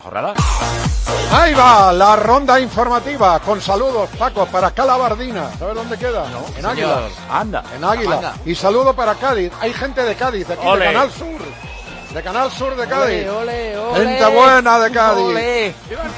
Jornada. Ahí va la ronda informativa con saludos, Paco, para Calabardina. ¿Sabes dónde queda? No, en Águila. Anda. En Águila. Anda. Y saludo para Cádiz. Hay gente de Cádiz aquí, Ole. de Canal Sur. De Canal Sur de Cádiz. Ole, ole, ole. Gente buena de Cádiz. Ole.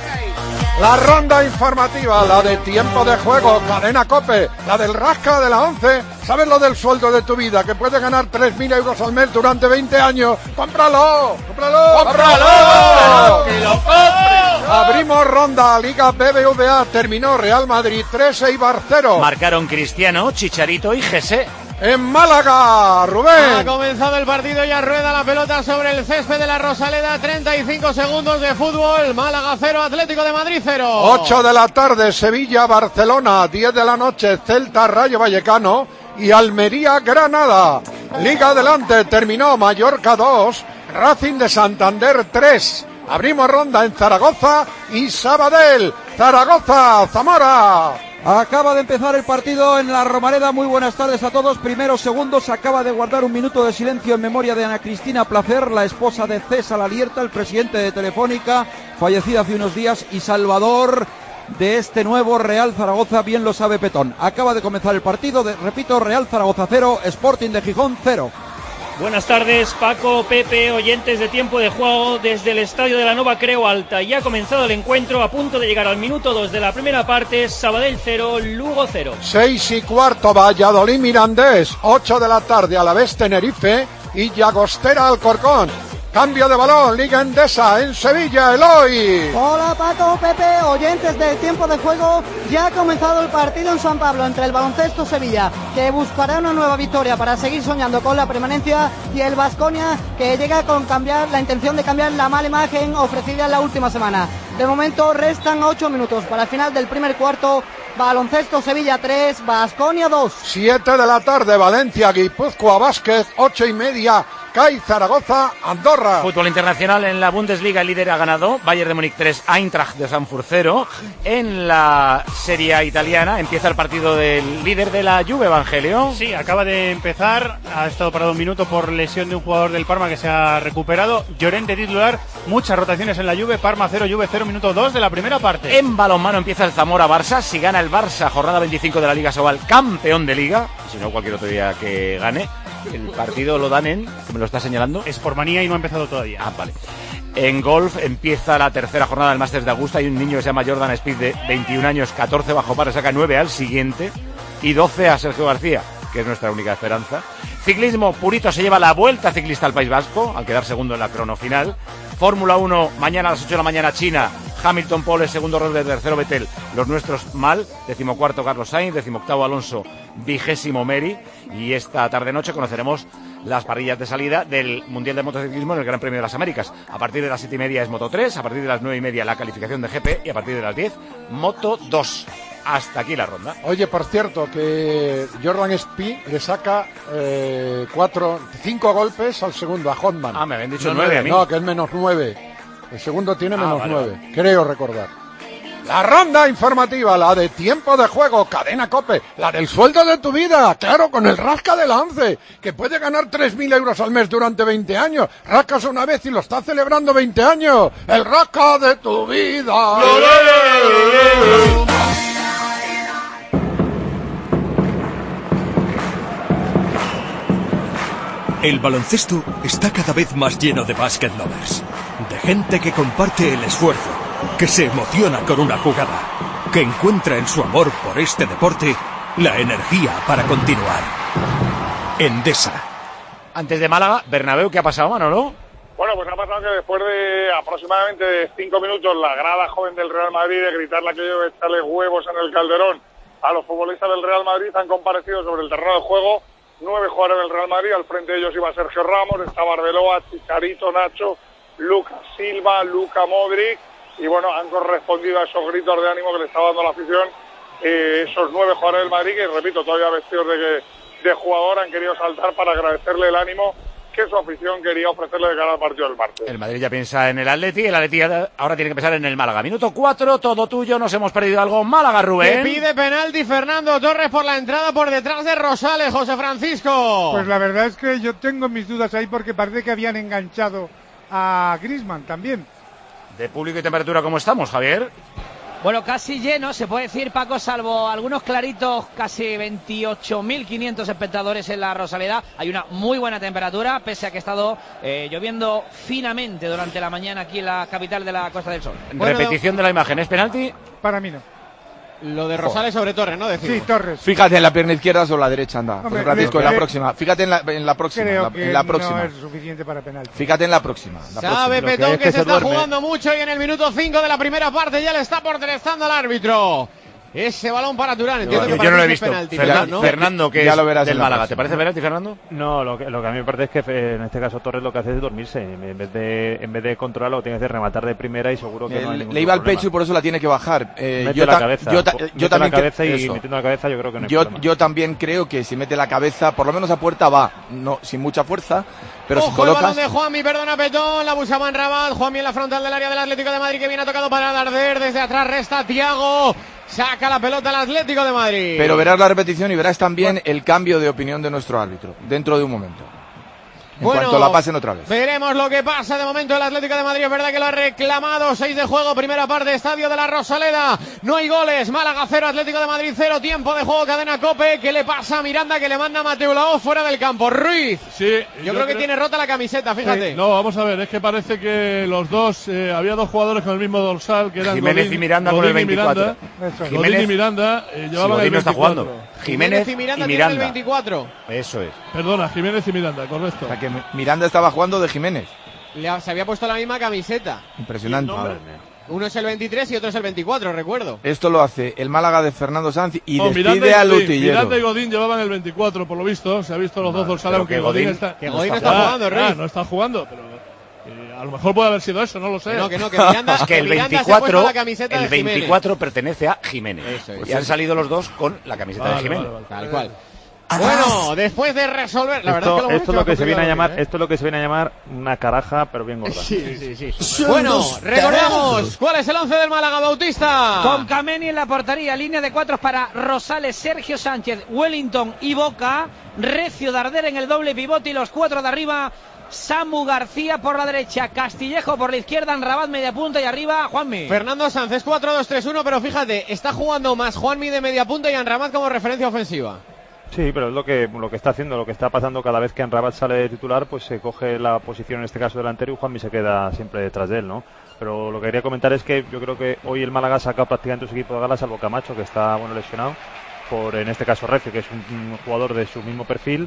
La ronda informativa, la de tiempo de juego, Cadena COPE, la del rasca de la 11. ¿Sabes lo del sueldo de tu vida? Que puedes ganar 3.000 euros al mes durante 20 años. ¡Cómpralo! ¡Cómpralo! ¡Cómpralo! ¡Que lo compre! Abrimos ronda, Liga BBVA, terminó Real Madrid 3, Eibar 0. Marcaron Cristiano, Chicharito y Jesse. En Málaga, Rubén. Ha comenzado el partido, ya rueda la pelota sobre el césped de la Rosaleda, 35 segundos de fútbol, Málaga 0, Atlético de Madrid 0. 8 de la tarde, Sevilla, Barcelona, 10 de la noche, Celta, Rayo Vallecano y Almería, Granada. Liga adelante, terminó Mallorca 2, Racing de Santander 3. Abrimos ronda en Zaragoza y Sabadell. Zaragoza, Zamora. Acaba de empezar el partido en la Romareda. Muy buenas tardes a todos. Primeros segundos. Acaba de guardar un minuto de silencio en memoria de Ana Cristina Placer, la esposa de César Alierta, el presidente de Telefónica, fallecida hace unos días, y salvador de este nuevo Real Zaragoza, bien lo sabe Petón. Acaba de comenzar el partido. Repito, Real Zaragoza 0, Sporting de Gijón 0. Buenas tardes, Paco, Pepe, oyentes de Tiempo de Juego desde el estadio de la Nova Creu Alta. Ya ha comenzado el encuentro, a punto de llegar al minuto 2 de la primera parte. Sabadell 0, Lugo 0. 6:15, Valladolid Mirandés. 8 de la tarde, Alavés Tenerife y Llagostera Alcorcón. Cambio de balón, Liga Endesa en Sevilla, Eloy. Hola Paco, Pepe, oyentes de Tiempo de Juego. Ya ha comenzado el partido en San Pablo entre el Baloncesto Sevilla, que buscará una nueva victoria para seguir soñando con la permanencia, y el Baskonia, que llega con la intención de cambiar la mala imagen ofrecida en la última semana. De momento restan 8 minutos para el final del primer cuarto. Baloncesto Sevilla 3, Baskonia 2. 7 de la tarde, Valencia, Guipúzcoa, Vázquez. 8:30, CAI Zaragoza, Andorra. Fútbol internacional en la Bundesliga, el líder ha ganado, Bayern de Múnich 3, Eintracht de Frankfurt 0. En la Serie A italiana empieza el partido del líder de la Juve, Evangelio. Sí, acaba de empezar, ha estado parado un minuto por lesión de un jugador del Parma que se ha recuperado. Llorente titular, muchas rotaciones en la Juve, Parma 0, Juve 0, minuto 2 de la primera parte. En balonmano empieza el Zamora-Barça, si gana el Barça, jornada 25 de la Liga Sobal, campeón de Liga, y si no cualquier otro día que gane. El partido lo dan en, que me lo está señalando, Es por manía y no ha empezado todavía. Ah, vale. En golf empieza la tercera jornada del Masters de Augusta. Hay un niño que se llama Jordan Speed de 21 años, 14 bajo par, saca 9 al siguiente y 12 a Sergio García, que es nuestra única esperanza. Ciclismo, Purito se lleva la Vuelta Ciclista al País Vasco, al quedar segundo en la crono final. Fórmula 1, mañana a las 8 de la mañana, China. Hamilton, Pole, segundo Rosberg, tercero Vettel. Los nuestros mal, 14º Carlos Sainz, 18º Alonso, 20º Meri. Y esta tarde-noche conoceremos las parrillas de salida del Mundial de Motociclismo en el Gran Premio de las Américas. A partir de las 7:30 es Moto 3, a partir de las 9:30 la calificación de GP y a partir de las 10 Moto 2. Hasta aquí la ronda. Oye, por cierto, que Jordan Speed le saca 5 golpes al segundo, a Hotman. Ah, me habían dicho 9 a mí. No, que es -9. El segundo tiene -9, vale. creo recordar. La ronda informativa, la de tiempo de juego, Cadena COPE, la del sueldo de tu vida, claro, con el rasca de la 11, que puede ganar 3.000 euros al mes durante 20 años. Rascas una vez y lo está celebrando 20 años. El rasca de tu vida. El baloncesto está cada vez más lleno de basket lovers, de gente que comparte el esfuerzo, que se emociona con una jugada, que encuentra en su amor por este deporte la energía para continuar. Endesa. Antes de Málaga, Bernabéu, ¿qué ha pasado, Manolo? Bueno, pues ha pasado que después de aproximadamente 5 minutos la grada joven del Real Madrid de gritarle aquello de echarle huevos en el Calderón a los futbolistas del Real Madrid, han comparecido sobre el terreno de juego 9 jugadores del Real Madrid. Al frente de ellos iba Sergio Ramos, estaba Arbeloa, Chicharito, Nacho, Lucas Silva, Luka Modric, y bueno, han correspondido a esos gritos de ánimo que le estaba dando la afición esos 9 jugadores del Madrid, que repito, todavía vestidos de jugador, han querido saltar para agradecerle el ánimo que su afición quería ofrecerle de cara al partido del martes. El Madrid ya piensa en el Atleti, el Atleti ahora tiene que pensar en el Málaga. Minuto 4, todo tuyo, nos hemos perdido algo. Málaga, Rubén. Que pide penalti Fernando Torres por la entrada por detrás de Rosales, José Francisco. Pues la verdad es que yo tengo mis dudas ahí porque parece que habían enganchado a Griezmann también. De público y temperatura, ¿cómo estamos, Javier? Bueno, casi lleno, se puede decir, Paco, salvo algunos claritos, casi 28.500 espectadores en la Rosaleda. Hay una muy buena temperatura, pese a que ha estado lloviendo finamente durante la mañana aquí en la capital de la Costa del Sol. Repetición de la imagen, ¿es penalti? Para mí no. Lo de Rosales sobre Torres, ¿no? Sí, Torres. Fíjate en la pierna izquierda o la derecha, anda. Hombre, Francisco, en la próxima. Fíjate en la próxima. Creo en la próxima. no es suficiente para penalti. Fíjate en la próxima. Sabe Petón que se está jugando mucho y en el minuto 5 de la primera parte ya le está protestando al árbitro. Ese balón para Turán, entiendo que para yo no lo he ti es visto. penalti, ¿no? Fernando, que ya es lo verás del en la Málaga. próxima. ¿Te parece penalti, Fernando? No, lo que a mí me parece es que en este caso Torres lo que hace es dormirse. En vez de controlar, lo que tiene que hacer es rematar de primera y seguro que no hay ningún le iba al problema. pecho y por eso la tiene que bajar. Mete la cabeza. Yo también la cabeza y eso. metiendo la cabeza yo creo que no hay problema. Yo también creo que si mete la cabeza, por lo menos a puerta va, no sin mucha fuerza, pero Ojo, si colocas... el balón de Juanmi, perdona Petón, la buscaba en Rabat, Juanmi en la frontal del área del Atlético de Madrid que viene tocado para Darder, desde atrás resta Thiago, saca la pelota al Atlético de Madrid. Pero verás la repetición y verás también el cambio de opinión de nuestro árbitro, dentro de un momento. En cuanto la pasen otra vez. Veremos lo que pasa. De momento el Atlético de Madrid es verdad que lo ha reclamado. 6 de juego, primera parte, estadio de la Rosaleda. No hay goles. Málaga 0, Atlético de Madrid 0. Tiempo de juego, cadena COPE. ¿Qué le pasa a Miranda? Que le manda a Mateu Laoz fuera del campo. Ruiz. Sí, yo creo que tiene rota la camiseta, fíjate. Sí, no, vamos a ver, es que parece que los dos, había dos jugadores con el mismo dorsal, que eran Jiménez y Miranda con el 24. Godín y Miranda llevaban el 24. No está jugando. Jiménez y Miranda tienen el 24. Eso es. Perdona, Jiménez y Miranda, correcto. O sea que Miranda estaba jugando de Jiménez. Se había puesto la misma camiseta. Impresionante. Uno es el 23 y otro es el 24, recuerdo. Esto lo hace el Málaga de Fernando Sanz y despide Miranda al utillero. Miranda y Godín llevaban el 24, por lo visto. Se ha visto los dos dorsales, aunque Godín está... Que Godín no está jugando, Ruiz. No está jugando, pero... a lo mejor puede haber sido eso, no lo sé. Que Miranda, es que el Miranda 24, la camiseta el 24 pertenece a Jiménez. Eso es. Y han salido los dos con la camiseta de Jiménez. Tal cual. Bueno, después de resolver, la verdad es que esto es lo que se viene a llamar, esto es lo que se viene a llamar una caraja, pero bien gorda. Sí. Bueno, recordamos cuál es el 11 del Málaga, Bautista. Con Kameni en la portería, línea de 4 para Rosales, Sergio Sánchez, Wellington y Boca, Recio, Darder en el doble pivote y los 4 de arriba. Samu García por la derecha, Castillejo por la izquierda, Rabat media punta y arriba Juanmi. Fernando Sánchez 4-2-3-1, pero fíjate, está jugando más Juanmi de media punta y Rabat como referencia ofensiva. Sí, pero es lo que está haciendo, lo que está pasando cada vez que Rabat sale de titular, pues se coge la posición, en este caso delantero, y Juanmi se queda siempre detrás de él, ¿no? Pero lo que quería comentar es que yo creo que hoy el Málaga ha sacado prácticamente su equipo de gala, salvo Camacho, que está lesionado, por en este caso Recio, que es un jugador de su mismo perfil.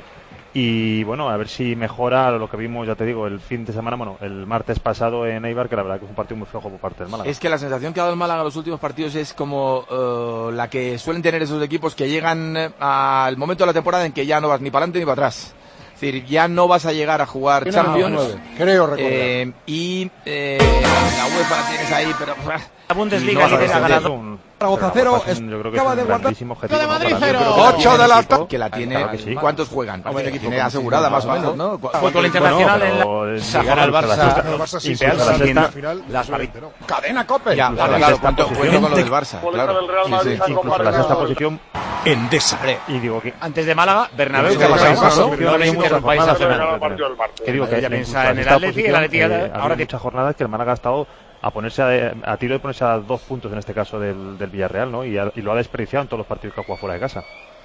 Y bueno, a ver si mejora lo que vimos, ya te digo, el fin de semana, el martes pasado en Eibar, que la verdad que fue un partido muy flojo por parte del Málaga. Es que la sensación que ha dado el Málaga en los últimos partidos es como la que suelen tener esos equipos que llegan al momento de la temporada en que ya no vas ni para adelante ni para atrás. Es decir, ya no vas a llegar a jugar Champions. Creo recordar. Y la UEFA la tienes ahí, pero... La Bundesliga no ha ganado. Zaragoza 0, yo creo que acaba es de un guardar. grandísimo objetivo. De Madrid 0. 8 de la tarde. Que la tiene. Claro que sí. ¿Cuántos juegan? Tiene asegurada más o menos, ¿no? Fútbol internacional en la Gana el Barça. y Las cadena COPE. Ya, claro, cuánto juego con lo del Barça. Futbolista del Real Madrid han Incluso la comparecido. sexta posición Endesa. y digo que antes de Málaga, Bernabéu, Sí, que pasó. no le interesa vais a hacer nada. que digo que Ella incluso piensa la en el sexta Atleti, el posición, Atleti ahora ahora hay muchas jornadas que el Málaga ha estado a ponerse a tiro de ponerse a 2 puntos en este caso del Villarreal, ¿no? Y lo ha desperdiciado en todos los partidos que ha jugado fuera de casa.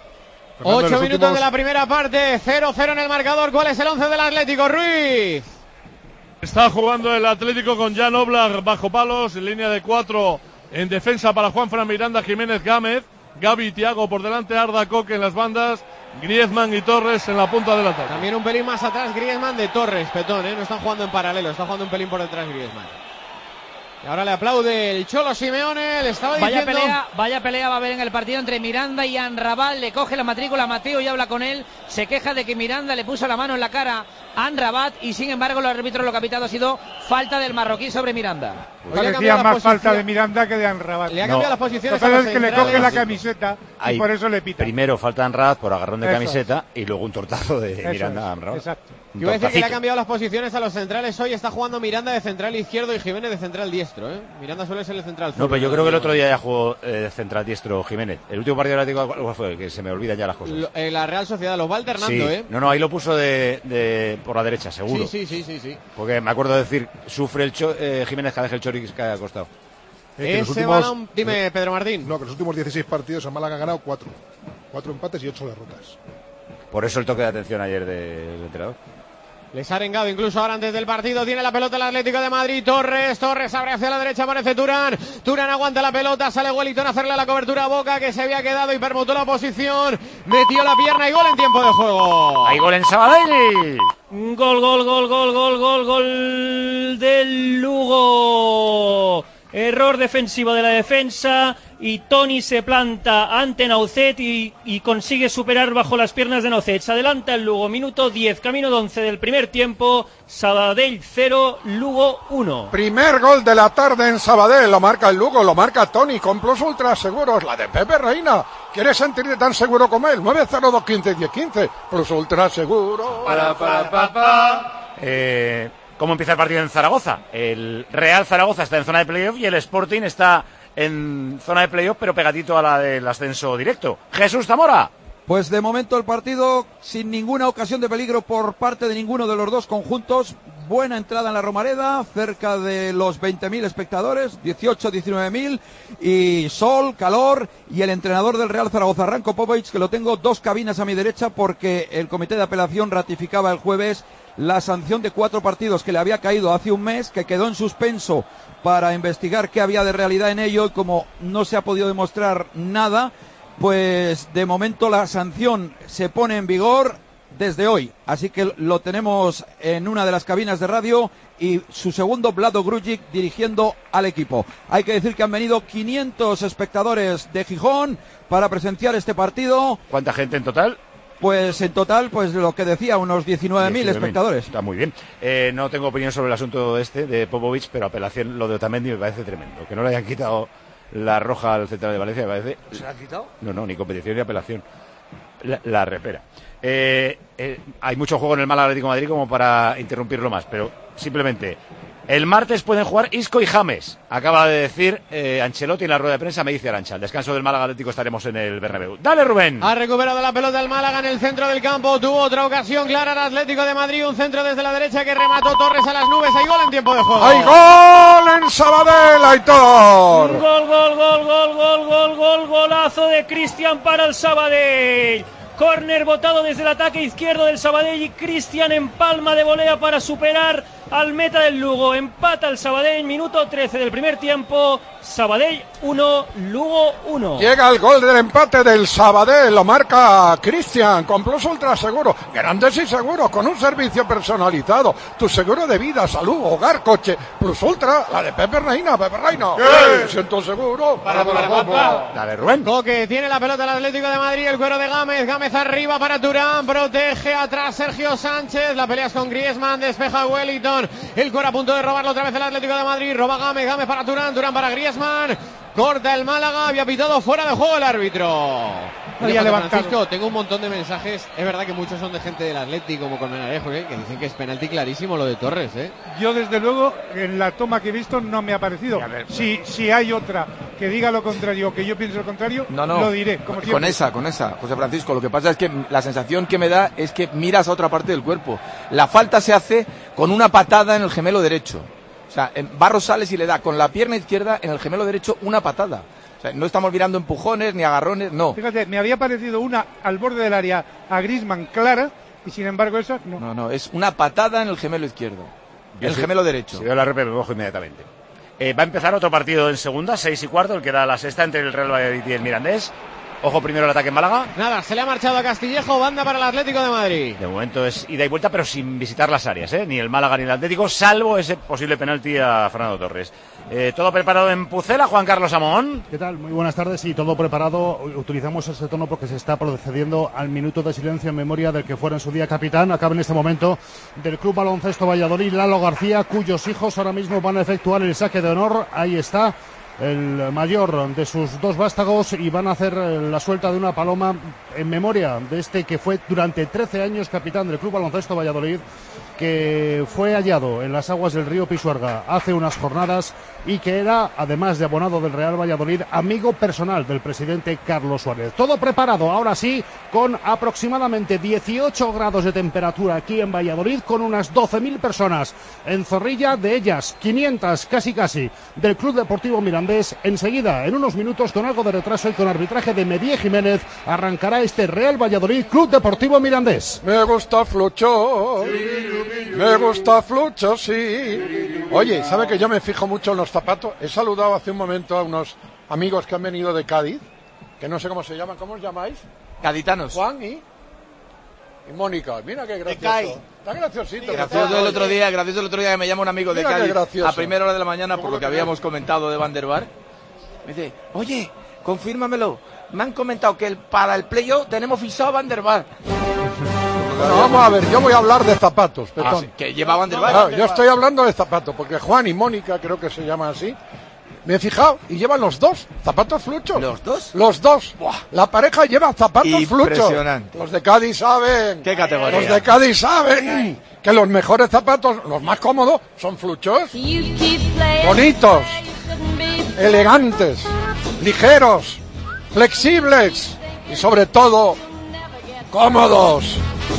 8 minutos de la primera parte, 0-0 en el marcador. ¿Cuál es el 11 del Atlético, Ruiz? Está jugando el Atlético con Jan Oblak bajo palos, en línea de 4 en defensa para Juanfran, Miranda, Jiménez, Gámez, Gavi y Thiago por delante, Arda, Coque en las bandas, Griezmann y Torres en la punta del ataque. También un pelín más atrás Griezmann de Torres, Petón, no están jugando en paralelo, está jugando un pelín por detrás Griezmann. Y ahora le aplaude el Cholo Simeone, le estaba diciendo... Vaya pelea va a haber en el partido entre Miranda y Amrabat, le coge la matrícula a Mateo y habla con él, se queja de que Miranda le puso la mano en la cara a Amrabat y sin embargo los árbitros lo que ha pitado ha sido falta del marroquí sobre Miranda. Parecía más falta de Miranda que de Amrabat. Le ha cambiado las posiciones a Lo los que es que le coge la camiseta y por eso le pita. Primero falta Amrabat por agarrón de Eso camiseta y luego un tortazo de Miranda a Amrabat. Exacto. Yo voy a decir que le ha cambiado las posiciones a los centrales hoy, está jugando Miranda de central izquierdo y Jiménez de central diestro, Miranda suele ser el central zurdo. No, pero yo creo que el otro día ya jugó central diestro Jiménez. El último partido del Atlético, ¿cuál fue? Que se me olvidan ya las cosas. La Real Sociedad los va alternando, sí. No, ahí lo puso de por la derecha, seguro. Sí. Porque me acuerdo de decir, sufre el Jiménez cada vez que el Chori cae al costado. Ese balón, dime, Pedro Martín. No, que los últimos 16 partidos el Málaga ha ganado 4. 4 empates y 8 derrotas. Por eso el toque de atención ayer del entrenador. Les ha arengado incluso ahora antes del partido. Tiene la pelota el Atlético de Madrid. Torres abre hacia la derecha, aparece Turán. Turán aguanta la pelota, sale Wellington a hacerle la cobertura a Boca, que se había quedado y permutó la posición. Metió la pierna y gol en tiempo de juego. Hay gol en Sabadell. Gol del Lugo. Error defensivo de la defensa y Toni se planta ante Naucet y consigue superar bajo las piernas de Naucet. Se adelanta el Lugo, minuto 10, camino de 11 del primer tiempo. Sabadell 0, Lugo 1. Primer gol de la tarde en Sabadell, lo marca el Lugo, lo marca Toni con Plus Ultra Seguros, la de Pepe Reina. ¿Quieres sentirte tan seguro como él? 902151015, Plus Ultra Seguro. ¿Cómo empieza el partido en Zaragoza? El Real Zaragoza está en zona de playoff y el Sporting está en zona de playoff, pero pegadito a la del ascenso directo. Jesús Zamora. Pues de momento el partido sin ninguna ocasión de peligro por parte de ninguno de los dos conjuntos. Buena entrada en la Romareda, cerca de los 20.000 espectadores, 19.000 y sol, calor, y el entrenador del Real Zaragoza, Ranko Popovic, que lo tengo 2 cabinas a mi derecha porque el comité de apelación ratificaba el jueves la sanción de 4 partidos que le había caído hace un mes, que quedó en suspenso para investigar qué había de realidad en ello, y como no se ha podido demostrar nada, pues de momento la sanción se pone en vigor desde hoy, así que lo tenemos en una de las cabinas de radio y su segundo Vlado Grujic dirigiendo al equipo. Hay que decir que han venido 500 espectadores de Gijón para presenciar este partido. ¿Cuánta gente en total? Pues en total, pues lo que decía, unos 19.000 espectadores. Está muy bien. No tengo opinión sobre el asunto de Popovic, pero apelación, lo de Otamendi me parece tremendo. Que no le hayan quitado la roja al Central de Valencia, me parece... ¿Se la han quitado? No, ni competición ni apelación. La repera. Hay mucho juego en el Málaga Atlético de Madrid como para interrumpirlo más, pero simplemente... El martes pueden jugar Isco y James. Acaba de decir Ancelotti en la rueda de prensa, me dice Arantxa. Al descanso del Málaga Atlético estaremos en el Bernabéu. Dale, Rubén. Ha recuperado la pelota el Málaga en el centro del campo. Tuvo otra ocasión clara el Atlético de Madrid. Un centro desde la derecha que remató Torres a las nubes. Hay gol en tiempo de juego. ¡Hay gol en Sabadell, Aitor! Golazo de Cristian para el Sabadell. Córner botado desde el ataque izquierdo del Sabadell y Cristian empalma de volea para superar al meta del Lugo. Empata el Sabadell, minuto 13 del primer tiempo. Sabadell 1, Lugo 1. Llega el gol del empate del Sabadell, lo marca Cristian con Plus Ultra Seguro. Grandes y seguros, con un servicio personalizado. Tu seguro de vida, salud, hogar, coche. Plus Ultra, la de Pepe Reina. Me siento seguro. Dale, Rubén. Coque tiene la pelota el Atlético de Madrid, el cuero de Gámez arriba para Turán, protege atrás Sergio Sánchez, la pelea es con Griezmann, despeja Wellington, el cuero a punto de robarlo otra vez el Atlético de Madrid, roba Gámez para Turán para Griezmann, corta el Málaga, había pitado fuera de juego el árbitro. Francisco, tengo un montón de mensajes, es verdad que muchos son de gente del Atlético como Colmenarejo, que dicen que es penalti clarísimo lo de Torres. Yo desde luego en la toma que he visto no me ha parecido. Si hay otra que diga lo contrario, que yo pienso lo contrario, lo diré. Como con esa, José Francisco, lo que pasa es que la sensación que me da es que miras a otra parte del cuerpo. La falta se hace con una patada en el gemelo derecho. O sea, Barros sale y le da con la pierna izquierda en el gemelo derecho una patada. O sea, no estamos mirando empujones ni agarrones, no. Fíjate, me había parecido una al borde del área a Griezmann clara y sin embargo esa no. No, es una patada en el gemelo izquierdo. El gemelo derecho. Si veo la repe me mojo inmediatamente. Va a empezar otro partido en segunda, 6:15, el que da la sexta entre el Real Madrid y el Mirandés. Ojo primero el ataque en Málaga. Nada, se le ha marchado a Castillejo, banda para el Atlético de Madrid. De momento es ida y vuelta, pero sin visitar las áreas, ni el Málaga ni el Atlético, salvo ese posible penalti a Fernando Torres. Todo preparado en Pucela, Juan Carlos Amón. ¿Qué tal? Muy buenas tardes. Sí, todo preparado. Utilizamos ese tono porque se está procediendo al minuto de silencio en memoria del que fuera en su día capitán. Acaba en este momento del Club Baloncesto Valladolid, Lalo García, cuyos hijos ahora mismo van a efectuar el saque de honor. Ahí está. el mayor de sus dos vástagos, y van a hacer la suelta de una paloma en memoria de este que fue durante 13 años capitán del Club Baloncesto Valladolid, que fue hallado en las aguas del río Pisuerga hace unas jornadas y que era, además de abonado del Real Valladolid, amigo personal del presidente Carlos Suárez. Todo preparado, ahora sí, con aproximadamente 18 grados de temperatura aquí en Valladolid, con unas 12.000 personas en Zorrilla, de ellas 500 casi del Club Deportivo Mirandés. Enseguida, en unos minutos, con algo de retraso y con arbitraje de Medie Jiménez, arrancará este Real Valladolid Club Deportivo Mirandés. Me gusta Flucho. Me gusta Flucho, sí. Oye, ¿sabe que yo me fijo mucho en los zapatos? He saludado hace un momento a unos amigos que han venido de Cádiz, que no sé cómo se llaman. ¿Cómo os llamáis? Gaditanos. Juan y Mónica. Mira qué gracioso. Está graciosito. Gracioso el otro día que me llama un amigo de Cádiz a primera hora de la mañana por lo que habíamos comentado de Van der Bar. Me dice, oye, confírmamelo. Me han comentado que para el playoff tenemos fichado a Van der Bar. Bueno, vamos a ver, yo voy a hablar de zapatos, Petón. Sí, que lleva Van der Bar. Claro, yo estoy hablando de zapatos, porque Juan y Mónica, creo que se llaman así, me he fijado, y llevan los dos zapatos Fluchos. ¿Los dos? Los dos. Buah. La pareja lleva zapatos Fluchos. Impresionante. Los de Cádiz saben. ¿Qué categoría? Los de Cádiz saben que los mejores zapatos, los más cómodos, son Fluchos. Bonitos, elegantes, ligeros, flexibles y sobre todo cómodos.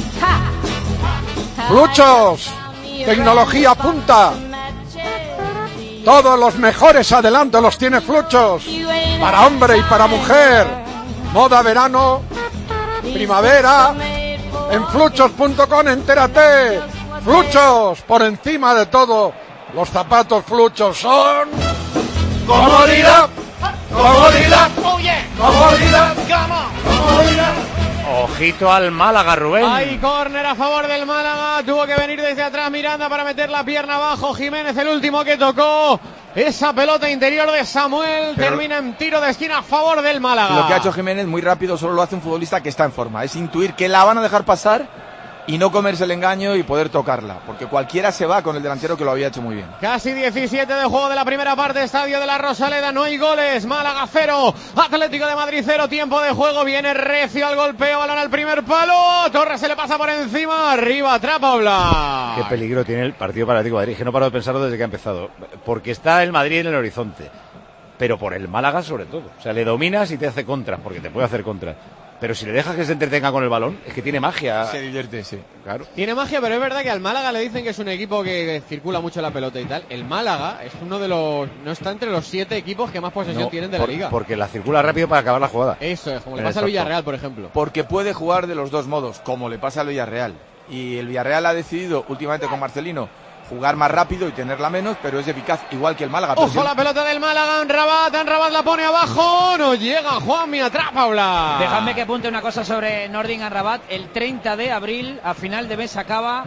Fluchos, tecnología punta. Todos los mejores adelantos los tiene Fluchos, para hombre y para mujer. Moda verano, primavera, en fluchos.com, entérate. Fluchos, por encima de todo, los zapatos Fluchos son comodidad, comodidad, comodidad, comodidad. Ojito al Málaga, Rubén. Hay córner a favor del Málaga. Tuvo que venir desde atrás Miranda para meter la pierna abajo. Jiménez, el último que tocó. Esa pelota interior de Samuel termina en tiro de esquina a favor del Málaga. Lo que ha hecho Jiménez muy rápido solo lo hace un futbolista que está en forma. Es intuir que la van a dejar pasar y no comerse el engaño y poder tocarla, porque cualquiera se va con el delantero que lo había hecho muy bien. Casi 17 de juego de la primera parte, estadio de la Rosaleda, no hay goles. Málaga 0, Atlético de Madrid 0, tiempo de juego, viene recio al golpeo, balón al primer palo, Torres se le pasa por encima, arriba, atrapa Oblak. Qué peligro tiene el partido para Atlético de Madrid, que no paro de pensarlo desde que ha empezado, porque está el Madrid en el horizonte, pero por el Málaga sobre todo, o sea, le dominas y te hace contras, porque te puede hacer contras. Pero si le dejas que se entretenga con el balón, es que tiene magia. Se divierte, sí. Claro. Tiene magia, pero es verdad que al Málaga le dicen que es un equipo que circula mucho la pelota y tal. El Málaga es uno de los... no está entre los 7 equipos que más posesión tienen de la liga. Porque la circula rápido para acabar la jugada. Eso es, como le pasa al Villarreal, por ejemplo. Porque puede jugar de los dos modos, como le pasa al Villarreal. Y el Villarreal ha decidido, últimamente con Marcelino, jugar más rápido y tenerla menos, pero es eficaz igual que el Málaga. Ojo la pelota del Málaga, Anrabat la pone abajo, no llega Juanmi, atrapa Oblak. Dejadme que apunte una cosa sobre Nordin Anrabat. El 30 de abril, a final de mes, acaba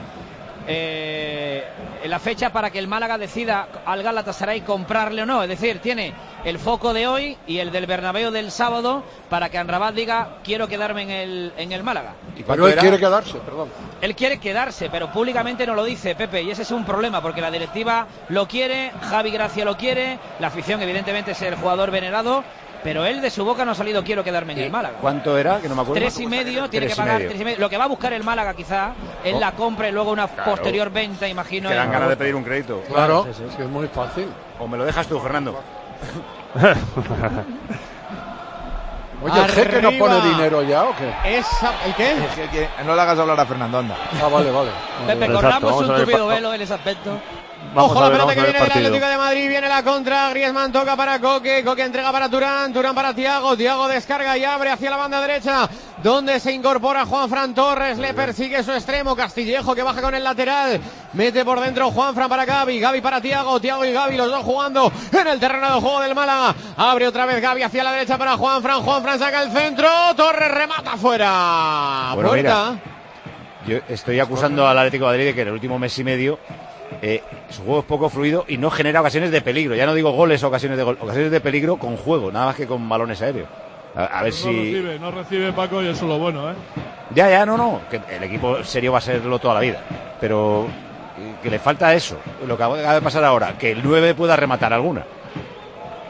la fecha para que el Málaga decida al Galatasaray comprarle o no. Es decir, tiene el foco de hoy y el del Bernabéu del sábado para que Anrabat diga quiero quedarme en el Málaga. Pero él quiere quedarse, perdón. Él quiere quedarse, pero públicamente no lo dice, Pepe, y ese es un problema porque la directiva lo quiere, Javi Gracia lo quiere, la afición evidentemente es el jugador venerado, pero él de su boca no ha salido quiero quedarme en el Málaga. ¿Cuánto era? Que no me acuerdo. 3,5, tiene que pagar 3,5. Lo que va a buscar el Málaga quizá es la compra y luego una posterior venta, imagino. Que dan ganas de pedir un crédito. Claro, sí, es muy fácil. O me lo dejas tú, Fernando. Oye, ¿el jeque no pone dinero ya o qué? ¿El qué? Es que no le hagas hablar a Fernando, anda. Ah, vale. Pepe, corramos un tupido velo en ese aspecto. Ojo la pelota que viene del Atlético de Madrid, viene la contra, Griezmann toca para Coque entrega para Turán para Thiago descarga y abre hacia la banda derecha, donde se incorpora Juanfran Torres, le persigue su extremo, Castillejo que baja con el lateral, mete por dentro Juanfran para Gavi para Thiago y Gavi, los dos jugando en el terreno de juego del Málaga, abre otra vez Gavi hacia la derecha para Juanfran saca el centro, Torres remata fuera, bueno, puerta. Mira, yo estoy acusando al Atlético de Madrid de que en el último mes y medio su juego es poco fluido y no genera ocasiones de peligro. Ya no digo goles o ocasiones de gol, ocasiones de peligro con juego, nada más que con balones aéreos. A ver si... No recibe Paco y eso es lo bueno, ¿eh? Ya, no. Que el equipo serio va a serlo toda la vida. Pero que le falta eso. Lo que acaba de pasar ahora, que el 9 pueda rematar alguna.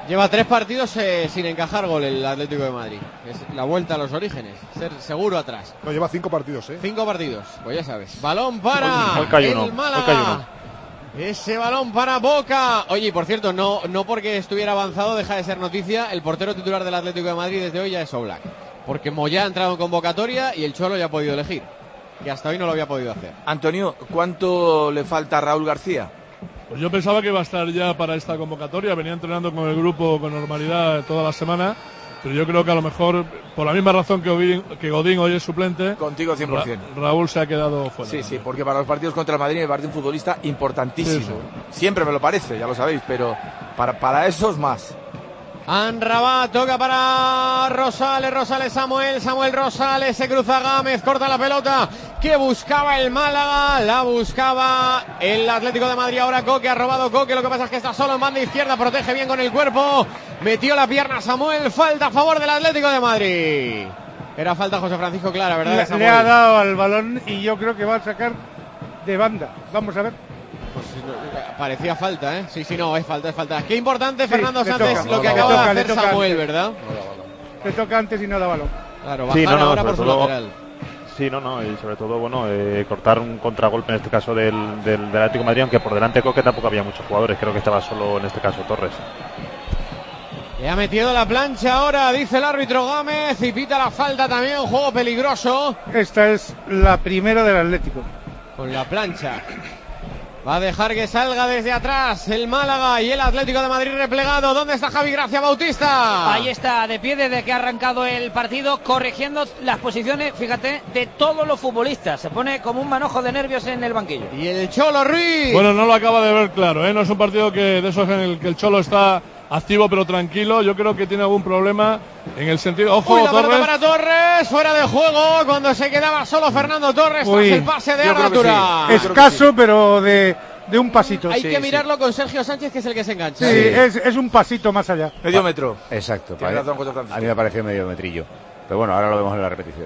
Lleva 3 partidos sin encajar gol el Atlético de Madrid. Es la vuelta a los orígenes, ser seguro atrás. No, lleva 5 partidos, 5 partidos, pues ya sabes. Balón para el Málaga. Ese balón para Boca. Oye, y por cierto, no porque estuviera avanzado deja de ser noticia. El portero titular del Atlético de Madrid desde hoy ya es Oblak. Porque Moyá ha entrado en convocatoria y el Cholo ya ha podido elegir. Que hasta hoy no lo había podido hacer. Antonio, ¿cuánto le falta a Raúl García? Pues yo pensaba que iba a estar ya para esta convocatoria. Venía entrenando con el grupo con normalidad toda la semana. Pero yo creo que a lo mejor, por la misma razón que Godín hoy es suplente, contigo 100%. Raúl se ha quedado fuera. Sí, porque para los partidos contra el Madrid me parece un futbolista importantísimo. Sí. Siempre me lo parece, ya lo sabéis, pero para esos más. Amrabat toca para Rosales, Samuel Rosales, se cruza Gámez, corta la pelota que buscaba el Málaga, la buscaba el Atlético de Madrid. Ahora Coque, ha robado Coque, lo que pasa es que está solo en banda izquierda, protege bien con el cuerpo, metió la pierna Samuel, falta a favor del Atlético de Madrid. Era falta José Francisco Clara, ¿verdad? Le ha dado al balón y yo creo que va a sacar de banda, vamos a ver. Pues parecía falta, ¿eh? Sí, no, es falta. Qué importante, Fernando Sánchez, lo que acaba de hacer Samuel, antes. ¿Verdad? Le toca antes y no da balón. Claro, bajar ahora por su lateral. Sí, y sobre todo, cortar un contragolpe en este caso del Atlético de Madrid, aunque por delante Coque tampoco había muchos jugadores, creo que estaba solo en este caso Torres. Le ha metido la plancha ahora, dice el árbitro Gámez, y pita la falta también, un juego peligroso. Esta es la primera del Atlético. Con la plancha. Va a dejar que salga desde atrás el Málaga y el Atlético de Madrid replegado. ¿Dónde está Javi Gracia Bautista? Ahí está, de pie desde que ha arrancado el partido, corrigiendo las posiciones, fíjate, de todos los futbolistas. Se pone como un manojo de nervios en el banquillo. Y el Cholo Ruiz. Bueno, no lo acaba de ver claro, ¿eh? No es un partido de esos en el que el Cholo está activo pero tranquilo. Yo creo que tiene algún problema en el sentido... ¡Ojo, la Torres! Para Torres, fuera de juego, cuando se quedaba solo Fernando Torres tras el pase de Arnatura. Sí. Escaso, pero de un pasito. Hay que mirarlo con Sergio Sánchez, que es el que se engancha. Sí, es un pasito más allá. Medio metro. Exacto. A mí me pareció medio metrillo. Pero bueno, ahora lo vemos en la repetición.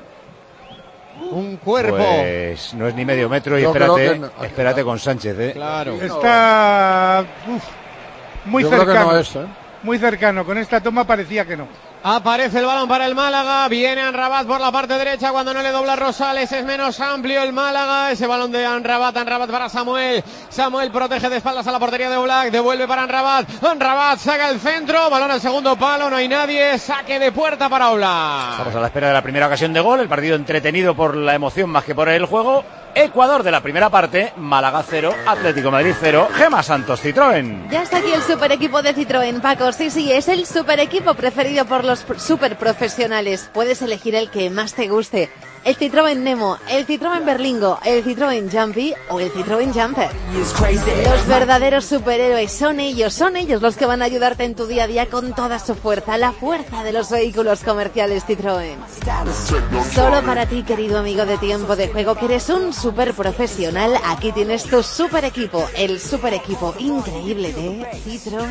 Un cuerpo. Pues no es ni medio metro y espérate con Sánchez, ¿eh? Claro. Está muy yo cercano. Creo que no es, Muy cercano. Con esta toma parecía que no. Aparece el balón para el Málaga, viene Amrabat por la parte derecha, cuando no le dobla Rosales es menos amplio el Málaga, ese balón de Amrabat para Samuel protege de espaldas a la portería de Oblak, devuelve para Amrabat saca el centro, balón al segundo palo, no hay nadie, saque de puerta para Oblak. Estamos a la espera de la primera ocasión de gol, el partido entretenido por la emoción más que por el juego. Ecuador de la primera parte, Málaga 0, Atlético Madrid 0, Gemma Santos Citroën. Ya está aquí el super equipo de Citroën, Paco. Sí, es el super equipo preferido por los super profesionales. Puedes elegir el que más te guste. El Citroën Nemo, el Citroën Berlingo, el Citroën Jumpy o el Citroën Jumper. Los verdaderos superhéroes son ellos los que van a ayudarte en tu día a día con toda su fuerza, la fuerza de los vehículos comerciales Citroën. Solo para ti, querido amigo de Tiempo de Juego, que eres un super profesional, aquí tienes tu super equipo, el super equipo increíble de Citroën.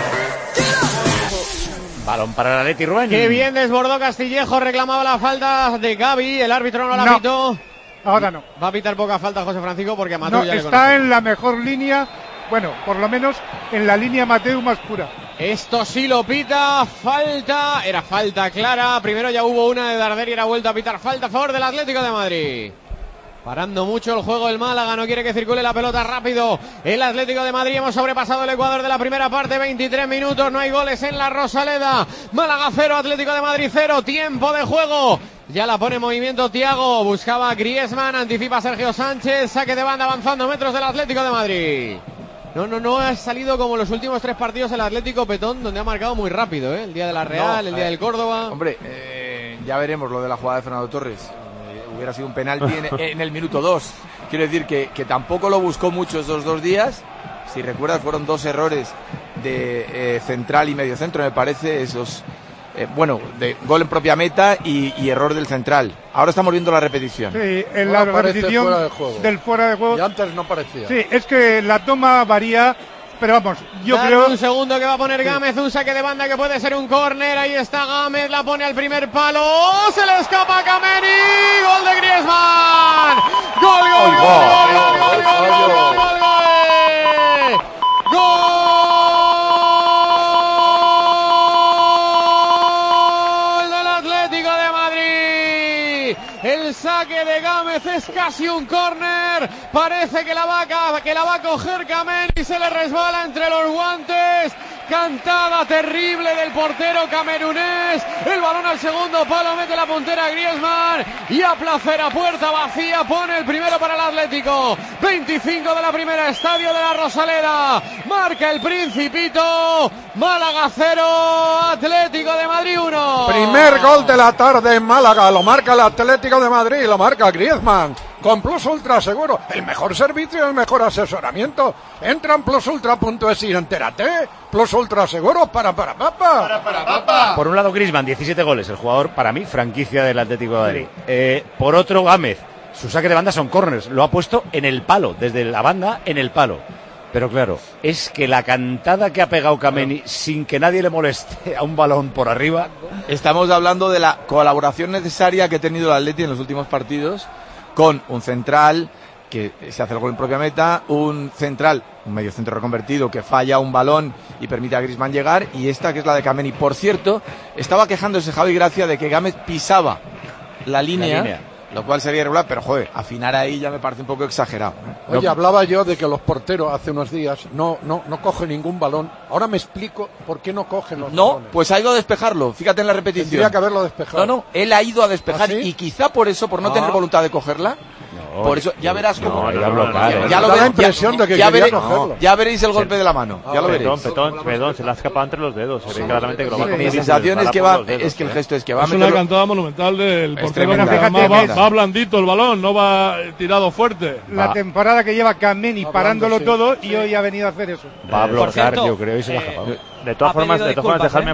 Balón para la Leti Ruén. Qué bien desbordó Castillejo, reclamaba la falta de Gavi, el árbitro no la pitó. Ahora no. Va a pitar poca falta José Francisco porque a Mateu no, ya le está conoce. En la mejor línea, bueno, por lo menos en la línea Mateu más pura. Esto sí lo pita, falta, era falta clara, primero ya hubo una de Darder y era vuelto a pitar falta a favor del Atlético de Madrid. Parando mucho el juego el Málaga, no quiere que circule la pelota rápido. El Atlético de Madrid, hemos sobrepasado el Ecuador de la primera parte, 23 minutos, no hay goles en la Rosaleda. Málaga 0, Atlético de Madrid 0, tiempo de juego. Ya la pone en movimiento Thiago, buscaba Griezmann, anticipa Sergio Sánchez, saque de banda avanzando metros del Atlético de Madrid. No ha salido como los últimos 3 partidos el Atlético Petón, donde ha marcado muy rápido, ¿eh? El día de la Real, el día del Córdoba. Hombre, ya veremos lo de la jugada de Fernando Torres. Hubiera sido un penalti en el minuto 2. Quiero decir que tampoco lo buscó mucho esos 2 días. Si recuerdas, fueron 2 errores de central y medio centro, me parece, esos de gol en propia meta y error del central. Ahora estamos viendo la repetición. Sí, en la repetición del fuera de juego. Y antes no parecía. Sí, es que la toma varía. Pero vamos, yo creo... un segundo que va a poner Gámez, un saque de banda que puede ser un córner, ahí está Gámez, la pone al primer palo, se le escapa a Kameni, gol de Griezmann, gol, El saque de Gámez es casi un córner. Parece que la va a coger Kameni y se le resbala entre los guantes. Cantada terrible del portero camerunés. El balón al segundo palo, mete la puntera Griezmann y a placer, a puerta vacía, pone el primero para el Atlético. 25 de la primera, estadio de la Rosaleda. Marca el Principito. Málaga 0, Atlético de Madrid 1. Primer gol de la tarde en Málaga. Lo marca el Atlético de Madrid, lo marca Griezmann. Con Plus Ultra Seguro, el mejor servicio y el mejor asesoramiento. Entra en plusultra.es y entérate. Plus Ultra Seguro para papá. Por un lado Griezmann, 17 goles, el jugador para mí franquicia del Atlético de Madrid. Por otro Gámez, su saque de banda son corners, lo ha puesto en el palo, desde la banda en el palo. Pero claro, es que la cantada que ha pegado Kameni sin que nadie le moleste a un balón por arriba. Estamos hablando de la colaboración necesaria que ha tenido el Atleti en los últimos partidos, con un central que se hace el gol en propia meta, un medio centro reconvertido que falla un balón y permite a Griezmann llegar, y esta que es la de Kameni. Por cierto, estaba quejándose Javi Gracia de que Gámez pisaba la línea, lo cual sería irregular, pero joder, afinar ahí ya me parece un poco exagerado. Oye, hablaba yo de que los porteros hace unos días no cogen ningún balón. Ahora me explico por qué no cogen los balones. Pues ha ido a despejarlo, fíjate en la repetición. Tendría que haberlo despejado. No, él ha ido a despejar. ¿Ah, sí? Y quizá por eso, por no tener voluntad de cogerla. Por eso, ya verás cómo. Ya veréis el golpe de la mano. Ya lo veréis. Perdón, se le ha escapado entre los dedos. Se ve claramente que lo va a coger. Mi sensación es que el gesto es que va a meter. Es una cantada monumental del portero. Va blandito el balón, no va tirado fuerte. La temporada que lleva Kameni parándolo todo, y hoy ha venido a hacer eso. Va a bloquear, yo creo, y se lo ha escapado. De todas formas, dejarme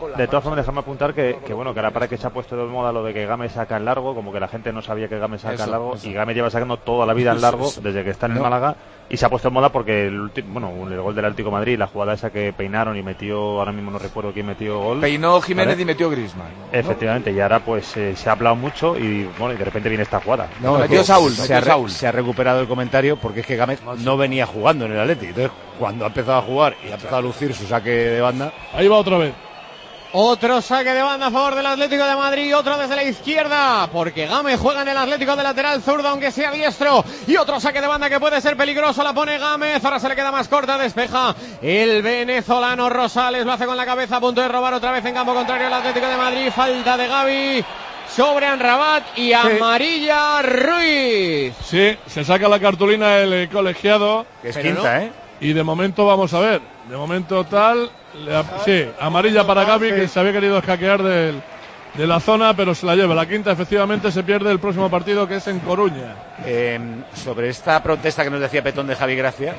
apuntar que bueno, que ahora para que se ha puesto de moda lo de que Gámez saca en largo, como que la gente no sabía que Gámez saca en largo, y Gámez lleva sacando toda la vida en largo desde que está en el Málaga, y se ha puesto de moda porque el gol del Atlético de Madrid, la jugada esa que peinaron y metió, ahora mismo no recuerdo quién metió gol. Peinó Jiménez, ¿vale? Y metió Griezmann, ¿no? Efectivamente, y ahora pues se ha hablado mucho y bueno, y de repente viene esta jugada. Metió Saúl. Se ha recuperado el comentario porque es que Gámez no venía jugando en el Atlético. Entonces, cuando ha empezado a jugar y ha empezado a lucir su saque de banda. Ahí va otra vez. Otro saque de banda a favor del Atlético de Madrid, otro desde la izquierda, porque Gámez juega en el Atlético de lateral zurdo, aunque sea diestro, y otro saque de banda que puede ser peligroso, la pone Gámez, ahora se le queda más corta, despeja el venezolano Rosales, lo hace con la cabeza, a punto de robar otra vez en campo contrario el Atlético de Madrid, falta de Gavi sobre Amrabat y amarilla Ruiz. Sí, se saca la cartulina el colegiado. Que es quinta, Y de momento vamos a ver, de momento sí, amarilla para Gavi, que se había querido escaquear de la zona, pero se la lleva. La quinta efectivamente se pierde el próximo partido, que es en Coruña. Sobre esta protesta que nos decía Petón de Javi Gracia,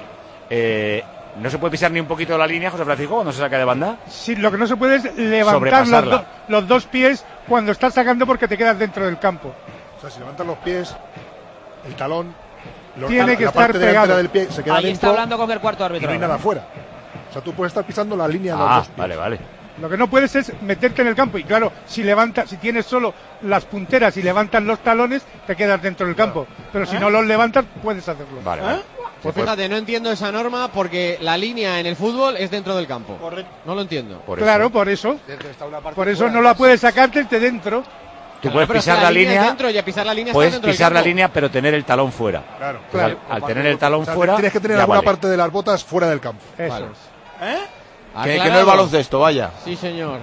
¿no se puede pisar ni un poquito la línea, José Francisco, cuando se saca de banda? Sí, lo que no se puede es levantar los dos pies cuando estás sacando, porque te quedas dentro del campo. O sea, si levantas los pies, el talón tiene que estar pegado del pie, se queda ahí dentro, está hablando con el cuarto árbitro. Y no hay nada afuera. O sea, tú puedes estar pisando la línea de los dos pies. Vale. Lo que no puedes es meterte en el campo, y claro, si tienes solo las punteras y levantas los talones, te quedas dentro del campo. Pero si no los levantas, puedes hacerlo. Vale. Pues fíjate, no entiendo esa norma, porque la línea en el fútbol es dentro del campo. Correcto. No lo entiendo. Por eso no la puedes sacar desde dentro. Tú puedes pisar la línea, puedes pisar la línea, pero tener el talón fuera. Claro. Al tener el talón fuera, tienes que tener alguna parte de las botas fuera del campo. Eso es. Que no es baloncesto, vaya. Sí, señor.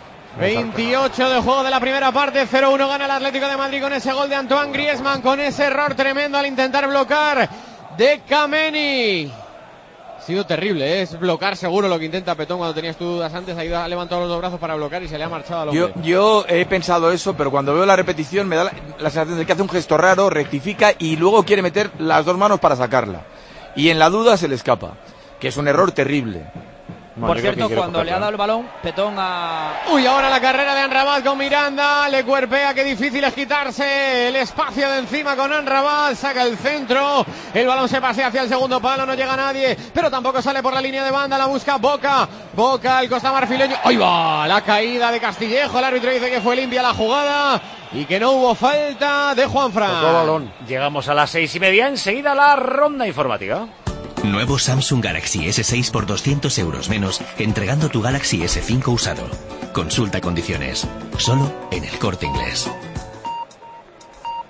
28 de juego de la primera parte, 0-1 gana el Atlético de Madrid con ese gol de Antoine Griezmann, con ese error tremendo al intentar bloquear de Kameni. Ha sido terrible, es bloquear seguro lo que intenta Petón. Cuando tenías tus dudas antes, ha levantado los dos brazos para bloquear y se le ha marchado al hombre. Yo he pensado eso, pero cuando veo la repetición me da la sensación de que hace un gesto raro, rectifica y luego quiere meter las dos manos para sacarla. Y en la duda se le escapa, que es un error terrible. Por cierto, cuando le ha dado el balón, Petón a... Uy, ahora la carrera de Amrabat con Miranda, le cuerpea, qué difícil es quitarse el espacio de encima con Amrabat, saca el centro, el balón se pasea hacia el segundo palo, no llega nadie, pero tampoco sale por la línea de banda, la busca Boca, el costamarfileño, ¡ahí va! La caída de Castillejo, el árbitro dice que fue limpia la jugada y que no hubo falta de Juanfran. Llegamos a las 6:30, enseguida la ronda informativa. Nuevo Samsung Galaxy S6 por 200 euros menos, entregando tu Galaxy S5 usado. Consulta condiciones. Solo en El Corte Inglés.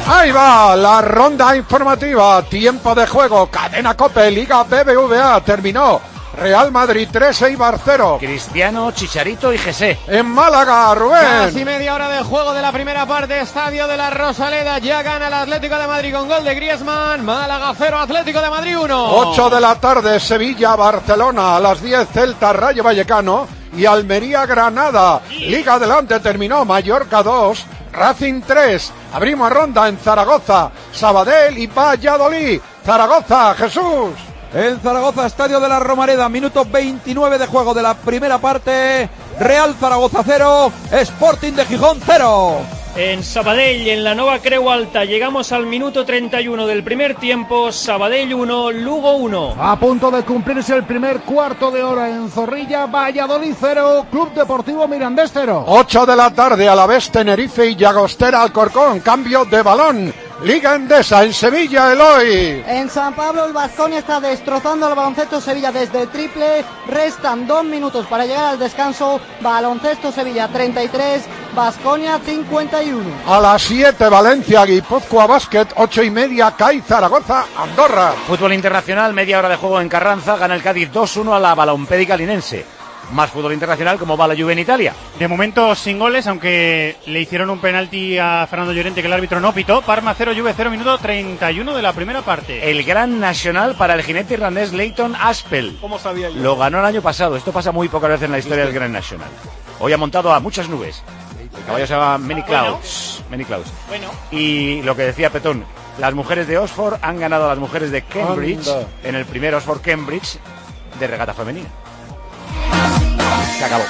Ahí va la ronda informativa, tiempo de juego, Cadena COPE, Liga BBVA, terminó Real Madrid 3, Eibar 0. Cristiano, Chicharito y Jesé. En Málaga, Rubén. Casi media hora de juego de la primera parte, Estadio de la Rosaleda, ya gana el Atlético de Madrid con gol de Griezmann, Málaga 0, Atlético de Madrid 1. 8 de la tarde, Sevilla, Barcelona, a las 10, Celta, Rayo Vallecano y Almería, Granada. Liga adelante, terminó Mallorca 2, Racing 3. Abrimos ronda en Zaragoza, Sabadell y Valladolid. Zaragoza, Jesús. En Zaragoza, Estadio de la Romareda, minuto 29 de juego de la primera parte. Real Zaragoza 0, Sporting de Gijón 0. En Sabadell, en la Nova Creu Alta, llegamos al minuto 31 del primer tiempo. Sabadell 1, Lugo 1. A punto de cumplirse el primer cuarto de hora en Zorrilla, Valladolid 0, Club Deportivo Mirandés 0. 8 de la tarde, Alavés, Tenerife y Llagostera, Alcorcón. Cambio de balón. Liga Endesa en Sevilla, Eloy. En San Pablo el Baskonia está destrozando al Baloncesto Sevilla desde el triple. Restan 2 minutos para llegar al descanso. Baloncesto Sevilla 33, Baskonia 51. A las 7, Valencia, Guipúzcoa Basket, 8:30, CAI Zaragoza, Andorra. Fútbol internacional, media hora de juego en Carranza, gana el Cádiz 2-1 a la Balompédica linense. Más fútbol internacional, como va la Juve en Italia. De momento sin goles, aunque le hicieron un penalti a Fernando Llorente que el árbitro no pitó. Parma 0, Juve 0, minuto 31 de la primera parte. El Gran Nacional para el jinete irlandés Leighton Aspel. ¿Cómo sabía yo? Lo ganó el año pasado. Esto pasa muy pocas veces en la historia del Gran Nacional. Hoy ha montado a muchas nubes. El caballo se llama Many Clouds. Many Clouds. Bueno. Y lo que decía Petón, las mujeres de Oxford han ganado a las mujeres de Cambridge en el primer Oxford Cambridge de regata femenina. Se acabó.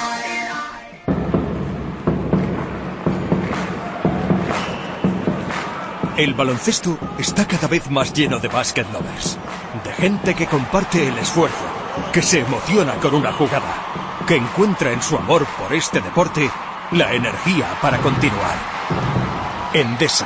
El baloncesto está cada vez más lleno de basket lovers, de gente que comparte el esfuerzo, que se emociona con una jugada, que encuentra en su amor por este deporte la energía para continuar. Endesa.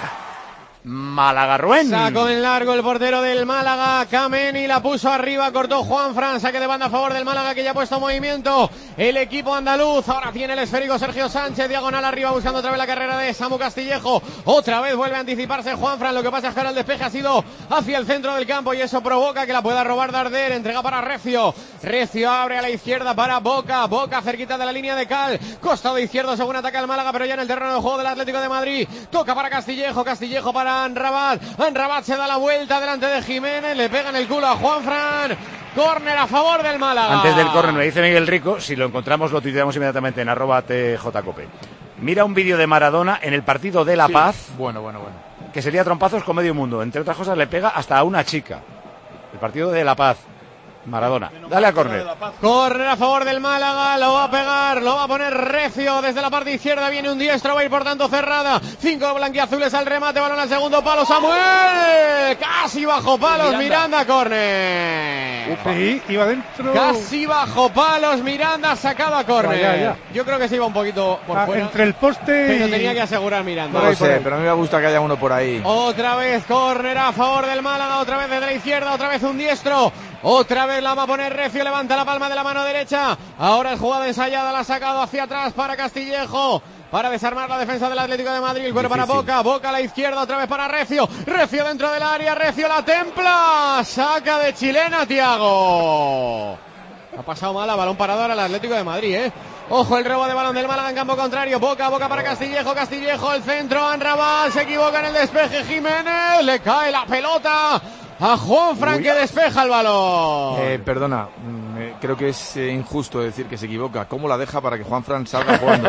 Málaga, Rubén. Sacó en largo el portero del Málaga, Kameni la puso arriba, cortó Juanfran, saque de banda a favor del Málaga que ya ha puesto en movimiento el equipo andaluz. Ahora tiene el esférico Sergio Sánchez, diagonal arriba buscando otra vez la carrera de Samu Castillejo. Otra vez vuelve a anticiparse Juanfran, lo que pasa es que ahora el despeje ha sido hacia el centro del campo y eso provoca que la pueda robar Darder. Entrega para Recio, Recio abre a la izquierda para Boca, Boca cerquita de la línea de Cal, costado izquierdo según ataca el Málaga, pero ya en el terreno de juego del Atlético de Madrid. Toca para Castillejo, Castillejo para Anrabat, Anrabat se da la vuelta delante de Jiménez, le pega en el culo a Juanfran. Córner a favor del Málaga. Antes del córner me dice Miguel Rico, si lo encontramos lo tuiteamos inmediatamente en @tjcope. Mira un vídeo de Maradona en el partido de La Paz. Bueno. Que sería trompazos con medio mundo. Entre otras cosas le pega hasta a una chica. El partido de La Paz. Maradona. Dale a córner. Córner a favor del Málaga, lo va a pegar, lo va a poner Recio desde la parte izquierda, viene un diestro, va a ir por tanto cerrada. 5 blanquiazules al remate, balón al segundo palo, Samuel, casi bajo palos, Miranda, córner. Sí, iba dentro. Casi bajo palos, Miranda sacado a córner. Ya. Yo creo que se iba un poquito por fuera. Entre el poste pero y... tenía que asegurar Miranda. No lo sé, pero a mí me gusta que haya uno por ahí. Otra vez córner a favor del Málaga, otra vez desde la izquierda, otra vez un diestro. Otra vez la va a poner Recio, levanta la palma de la mano derecha. Ahora es jugada ensayada, la ha sacado hacia atrás para Castillejo. Para desarmar la defensa del Atlético de Madrid. El cuero para Boca, Boca a la izquierda, otra vez para Recio. Recio dentro del área, Recio la templa. Saca de chilena Thiago. Ha pasado mal a balón parador al Atlético de Madrid, Ojo el robo de balón del Málaga en campo contrario. Boca para Castillejo, Castillejo, el centro, Anrabat, se equivoca en el despeje Jiménez. Le cae la pelota a Juanfran que despeja el balón. Perdona, creo que es injusto decir que se equivoca. ¿Cómo la deja para que Juanfran salga jugando?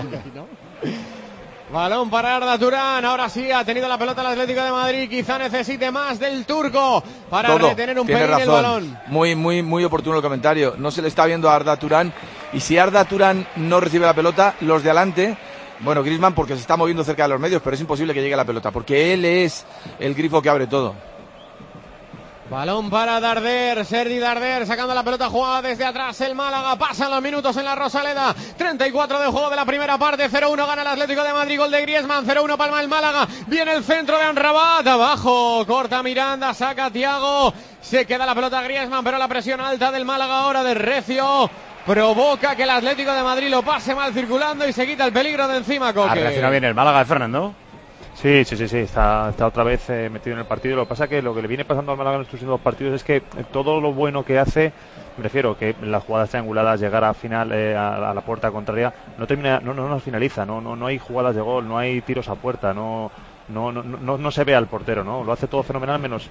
Balón para Arda Turán, ahora sí ha tenido la pelota el Atlético de Madrid, quizá necesite más del turco para retener un pelín el balón. Muy oportuno el comentario, no se le está viendo a Arda Turán, y si Arda Turán no recibe la pelota, los de adelante, bueno, Griezmann porque se está moviendo cerca de los medios, pero es imposible que llegue la pelota, porque él es el grifo que abre todo. Balón para Darder, Sergi Darder sacando la pelota, jugada desde atrás el Málaga, pasan los minutos en la Rosaleda, 34 de juego de la primera parte, 0-1 gana el Atlético de Madrid, gol de Griezmann, 0-1 palma el Málaga, viene el centro de Anrabat, abajo, corta Miranda, saca Thiago, se queda la pelota Griezmann, pero la presión alta del Málaga ahora de Recio provoca que el Atlético de Madrid lo pase mal circulando y se quita el peligro de encima, Coque. Ha reaccionado bien el Málaga de Fernando. Sí, está otra vez metido en el partido. Lo que pasa que lo que le viene pasando al Málaga en estos últimos partidos es que todo lo bueno que hace, me refiero que las jugadas trianguladas, llegar a final a la puerta contraria, no finaliza, no hay jugadas de gol, no hay tiros a puerta, no se ve al portero, ¿no? Lo hace todo fenomenal menos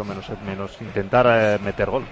intentar meter gol.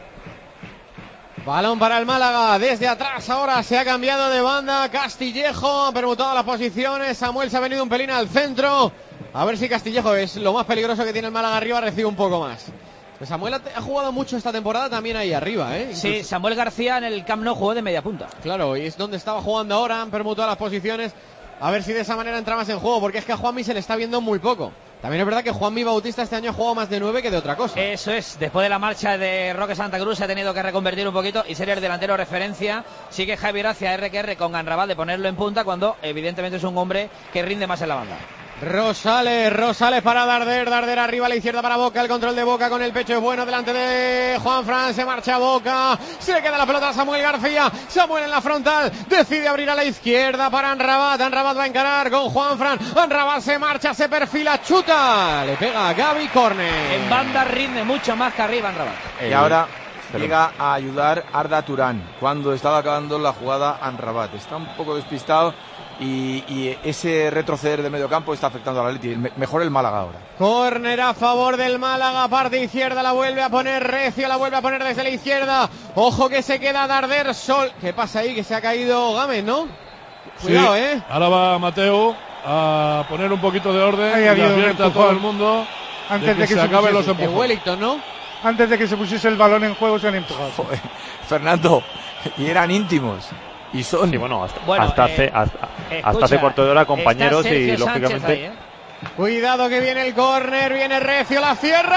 Balón para el Málaga, desde atrás ahora se ha cambiado de banda, Castillejo ha permutado las posiciones, Samuel se ha venido un pelín al centro, a ver si Castillejo es lo más peligroso que tiene el Málaga arriba, recibe un poco más. Pues Samuel ha jugado mucho esta temporada también ahí arriba, ¿eh? Sí, incluso Samuel García en el Camp Nou jugó de media punta. Claro, y es donde estaba jugando ahora, han permutado las posiciones, a ver si de esa manera entra más en juego, porque es que a Juanmi se le está viendo muy poco. También es verdad que Juanmi Bautista este año ha jugado más de 9 que de otra cosa. Eso es, después de la marcha de Roque Santa Cruz se ha tenido que reconvertir un poquito y ser el delantero referencia. Sigue Javi Gracia RQR con Ganrabal de ponerlo en punta cuando evidentemente es un hombre que rinde más en la banda. Rosales para Darder arriba a la izquierda para Boca, el control de Boca con el pecho es bueno delante de Juanfran, se marcha Boca, se queda la pelota a Samuel García, Samuel en la frontal, decide abrir a la izquierda para Anrabat va a encarar con Juanfran, Anrabat se marcha, se perfila, chuta, le pega a Gaby, córner. En banda rinde mucho más que arriba Anrabat. Y ahora llega a ayudar Arda Turán cuando estaba acabando la jugada Anrabat, está un poco despistado. Y ese retroceder de medio campo está afectando al Atleti. Mejor el Málaga ahora. Córner a favor del Málaga, parte izquierda, la vuelve a poner Recio, la vuelve a poner desde la izquierda. Ojo que se queda Darder, ¿qué pasa ahí? Que se ha caído Gámez, ¿no? Cuidado, sí. Ahora va Mateo a poner un poquito de orden y advierte a todo el mundo antes de que se acaben los empujones. Wellington, ¿no? Antes de que se pusiese el balón en juego se han empujado. Fernando, y eran íntimos. Y son, sí, hasta hace cuarto de hora compañeros y lógicamente ahí, Cuidado que viene el córner, viene Recio, la cierra.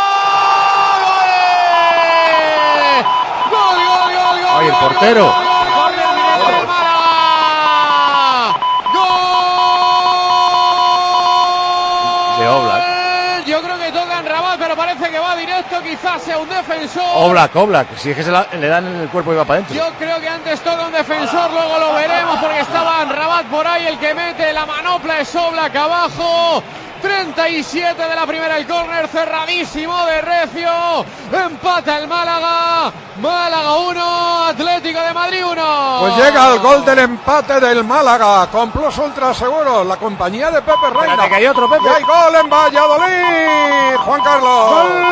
¡Gol! ¡Ay, el portero! ¡Córner directo del Málaga! ¡Gol! De Oblak. Yo creo que toca en Rabat, pero parece que va directo, quizás sea un defensor. Oblak, si es que le dan en el cuerpo y va para adentro. Yo creo que antes toca un defensor, luego lo veremos porque estaba Rabat por ahí, el que mete la manopla es Oblak abajo. 37 de la primera, el córner cerradísimo de Recio, empata el Málaga 1, Atlético de Madrid 1. Pues llega el gol del empate del Málaga con Plus Ultra Seguros, la compañía de Pepe Reina. Espérate, que hay otro, Pepe. Y hay gol en Valladolid, Juan Carlos.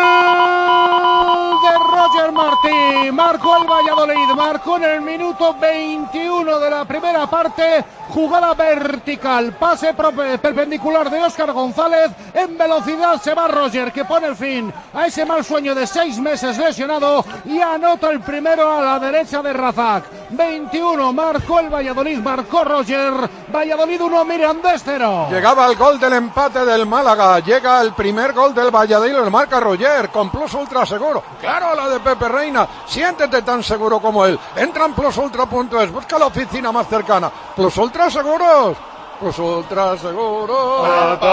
Gol de Roger Martí, marcó el Valladolid, marcó en el minuto 21 de la primera parte, jugada vertical, pase perpendicular de Óscar González, en velocidad se va Roger, que pone el fin a ese mal sueño de 6 meses lesionado y anota el primero a la derecha de Razak. 21, marcó el Valladolid, marcó Roger, Valladolid 1, Mirandés 0. Llegaba el gol del empate del Málaga, llega el primer gol del Valladolid, lo marca Roger con Plus Ultra Seguro. Claro, la de Pepe Reina, siéntete tan seguro como él. Entra en plusultra.es, busca la oficina más cercana. Plus Ultra Seguros. Pues Ultra Seguros.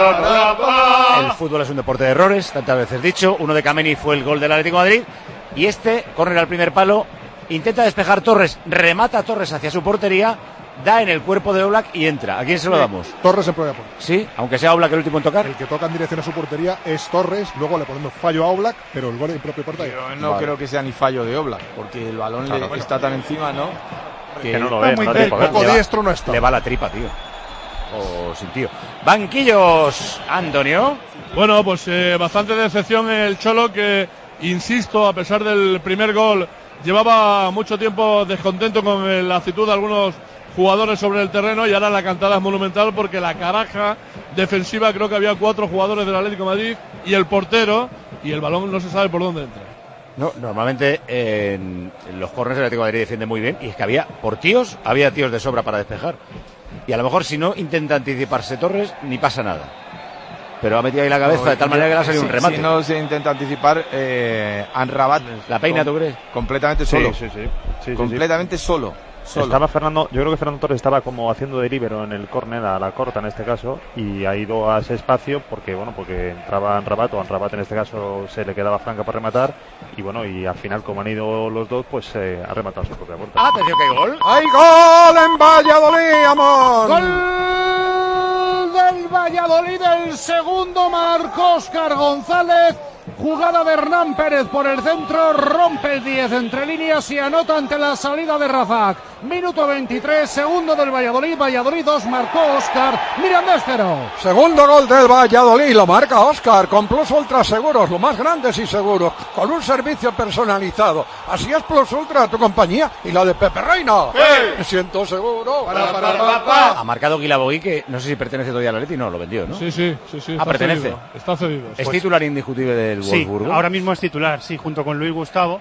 El fútbol es un deporte de errores, tantas veces dicho. Uno de Kameni fue el gol del Atlético de Madrid. Y este, córner al primer palo, intenta despejar Torres, remata Torres hacia su portería, da en el cuerpo de Oblak y entra. ¿A quién se lo damos? Torres en propia puerta. Sí, aunque sea Oblak el último en tocar. El que toca en dirección a su portería es Torres, luego le ponemos fallo a Oblak, pero el gol en propia puerta. Yo no creo que sea ni fallo de Oblak, porque el balón está tan encima, ¿no? Que no lo ve, no el poco diestro no está. Le va la tripa, tío. O sin tío. Banquillos, Antonio. Bueno, pues bastante decepción el Cholo, que insisto, a pesar del primer gol, llevaba mucho tiempo descontento con la actitud de algunos jugadores sobre el terreno, y ahora la cantada es monumental porque la caraja defensiva, creo que había 4 jugadores del Atlético de Madrid y el portero, y el balón no se sabe por dónde entra. No, normalmente en los córneres el Atlético de Madrid defiende muy bien, y es que había tíos de sobra para despejar. Y a lo mejor si no intenta anticiparse Torres, ni pasa nada. Pero ha metido ahí la cabeza de tal manera que le ha salido un remate. Si no se intenta anticipar, Anrabat la peina, ¿tú crees? Completamente solo. Sí, completamente solo. Estaba Fernando, yo creo que Fernando Torres estaba como haciendo de líbero en el córner, a la corta en este caso, y ha ido a ese espacio porque entraba Anrabat, o Anrabat en este caso se le quedaba franca para rematar, y al final, como han ido los dos, pues ha rematado su propia puerta. Atención que hay gol. ¡Hay gol en Valladolid, amor! ¡Gol del Valladolid, el segundo marcó Óscar González. Jugada de Hernán Pérez por el centro, rompe el 10 entre líneas y anota ante la salida de Razak. Minuto 23, segundo del Valladolid. Valladolid 2, marcó Óscar. Mirandés 0. Segundo gol del Valladolid, lo marca Óscar con Plus Ultra Seguros, lo más grandes y seguros, con un servicio personalizado. Así es Plus Ultra, tu compañía y la de Pepe Reina. Me siento seguro. Ha marcado Guilabogui, que no sé si pertenece todavía al Atleti, no, lo vendió, ¿no? Sí. Pertenece. Cedido. Está cedido. Es titular indiscutible del Wolfsburgo. Sí, ahora mismo es titular, sí, junto con Luis Gustavo.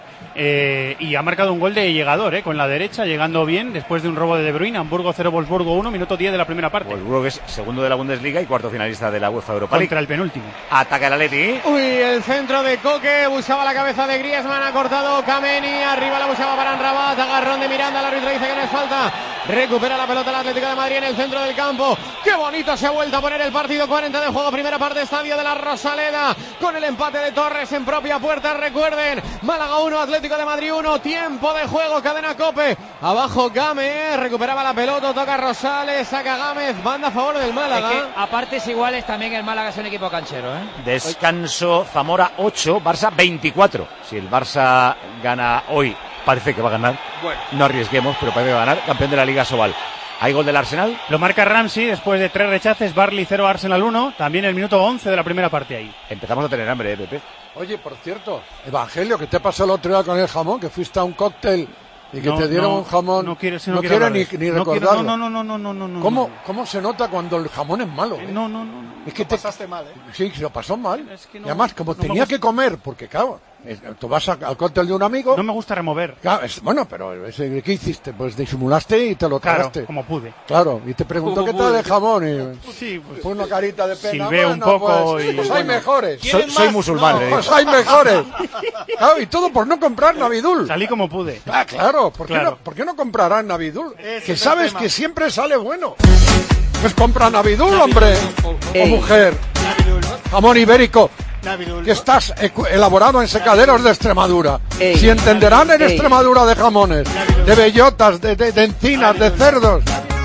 Y ha marcado un gol de llegador, con la derecha, llegando bien después de un robo de De Bruyne. Hamburgo 0, Wolfsburgo 1, minuto 10 de la primera parte. Wolfsburgo, que es segundo de la Bundesliga y cuarto finalista de la UEFA Europa League. Contra el penúltimo. Ataca el Atleti. Uy, el centro de Coque, buscaba la cabeza de Griezmann, ha cortado Kameni, arriba la buscaba para Amrabat, agarrón de Miranda, el árbitro dice que no es falta. Recupera la pelota el Atlético de Madrid en el centro del campo. Qué bonito se ha vuelto a poner el partido, 40 de juego, primera parte, estadio de la Rosaleda, con el empate de Torres en propia puerta. Recuerden, Málaga 1, Atlético de Madrid 1, tiempo de juego, cadena COPE. Abajo Gámez, recuperaba la pelota, toca Rosales, saca Gámez, banda a favor del Málaga. Es que a partes iguales también el Málaga es un equipo canchero, Descanso, Zamora 8, Barça 24. Si el Barça gana hoy, parece que va a ganar. Bueno. No arriesguemos, pero parece que va a ganar. Campeón de la Liga Sobal. ¿Hay gol del Arsenal? Lo marca Ramsey después de 3 rechaces. Barley 0, Arsenal 1. También el minuto 11 de la primera parte ahí. Empezamos a tener hambre, Pepe. Oye, por cierto, Evangelio, ¿qué te pasó el otro día con el jamón? Que fuiste a un cóctel y que te dieron un jamón. No quiere ni recordarlo. No. ¿Cómo se nota cuando el jamón es malo? No. Es que te pasaste mal, Sí, se lo pasó mal. Es que no, y además, como no tenía que comer, porque claro, tú vas al cóctel de un amigo. No me gusta remover. Claro, bueno, pero ¿qué hiciste? Pues disimulaste y te lo tragaste. Claro, como pude. Claro, y te preguntó qué tal el jamón y sí, pues, fue una carita de pena. Silbé un poco pues, y... pues hay mejores. Soy musulmán, le digo. Pues hay mejores. Claro, y todo por no comprar Navidul. Salí como pude. Ah, claro, ¿por qué no comprarán Navidul? Que sabes que siempre sale bueno. Pues compra Navidul, hombre. O mujer. Jamón ibérico. Que estás elaborado en secaderos de Extremadura. Si entenderán en Extremadura de jamones, de bellotas, de encinas, de cerdos.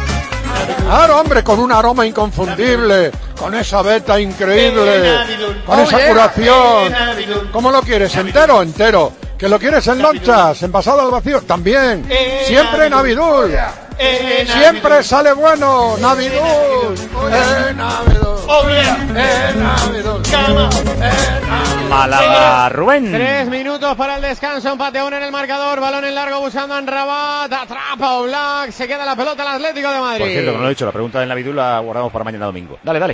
Claro, hombre, con un aroma inconfundible, con esa veta increíble, con esa curación. ¿Cómo lo quieres? ¿Entero? Entero. ¿Que lo quieres en lonchas, envasado al vacío? También. Siempre Navidul. Siempre sale bueno. Navidul. Navidul. Málaga, Rubén. 3 minutos para el descanso, empate a 1 en el marcador, balón en largo buscando a Amrabat, atrapa Oblak, se queda la pelota el Atlético de Madrid. Por cierto, que no lo he dicho, la pregunta del Navidul la guardamos para mañana domingo. Dale.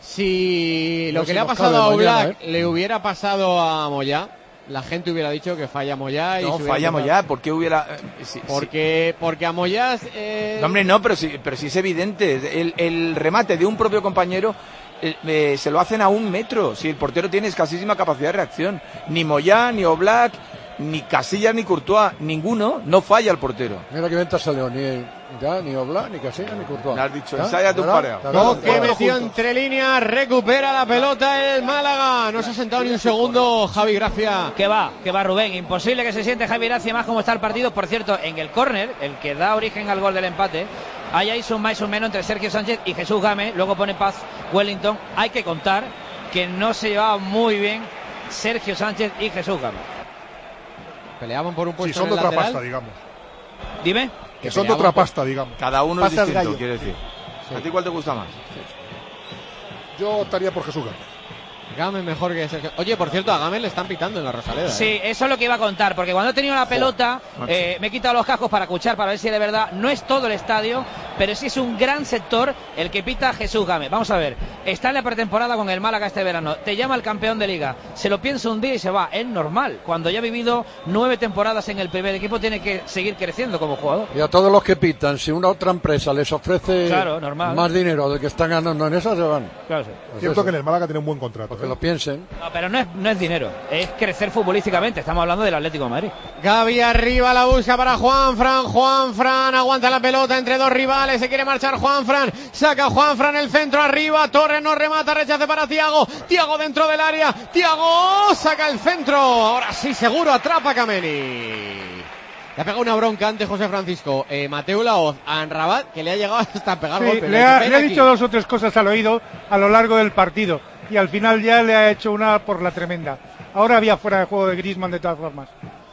Si lo que le ha pasado a Oblak le hubiera pasado a Moyá, la gente hubiera dicho que falla Moyá. No, falla Moyá, ¿por qué hubiera...? Porque a Moyá... No, hombre, no, pero sí es evidente. El remate de un propio compañero se lo hacen a 1 metro. Si el portero tiene escasísima capacidad de reacción. Ni Moyá, ni Oblak, ni Casillas, ni Courtois, ninguno, no falla el portero. Mira que venta salió, ni Oblak, ni Casillas, ni Courtois. Me has dicho, ensáyate un pareo. Coque metió entre líneas, recupera la pelota el Málaga. No se ha sentado ni un segundo Javi Gracia. Que va Rubén, imposible que se siente Javi Gracia más como está el partido. Por cierto, en el córner, el que da origen al gol del empate, ahí hay un más y un menos entre Sergio Sánchez y Jesús Gámez. Luego pone Paz Wellington. Hay que contar que no se llevaba muy bien Sergio Sánchez y Jesús Gámez. Peleaban por un puesto son en el de otra lateral. pasta, digamos. Dime. Que son de otra pasta, digamos. Cada uno Pasta es distinto, gallo. quiere decir. ¿A ti cuál te gusta más? Yo estaría por Jesús Gámez. Gámez mejor que Sergio. Oye, por cierto, a Gámez le están pitando en la Rosaleda. Sí, eso es lo que iba a contar, porque cuando he tenido la pelota, me he quitado los cascos para escuchar, para ver si de verdad no es todo el estadio, pero sí es un gran sector el que pita Jesús Gámez. Vamos a ver, está en la pretemporada con el Málaga este verano, te llama el campeón de Liga, se lo piensa un día y se va, es normal. Cuando ya ha vivido 9 temporadas en el primer equipo, tiene que seguir creciendo como jugador. Y a todos los que pitan, si una otra empresa les ofrece más dinero del que están ganando en esa, se van. Claro, sí. Es cierto que en el Málaga tiene un buen contrato. Porque lo piensen. No, pero no es dinero, es crecer futbolísticamente. Estamos hablando del Atlético de Madrid. Gavi arriba, la busca para Juanfran aguanta la pelota entre dos rivales, se quiere marchar Juanfran, saca Juanfran el centro arriba, Torres no remata, rechace para Thiago dentro del área, Thiago saca el centro, ahora sí seguro atrapa Kameni. Le ha pegado una bronca antes José Francisco Mateu Laoz a Amrabat, que le ha llegado hasta pegar golpes. Le ha dicho 2 o 3 cosas al oído a lo largo del partido y al final ya le ha hecho una por la tremenda. Ahora había fuera de juego de Griezmann de todas formas.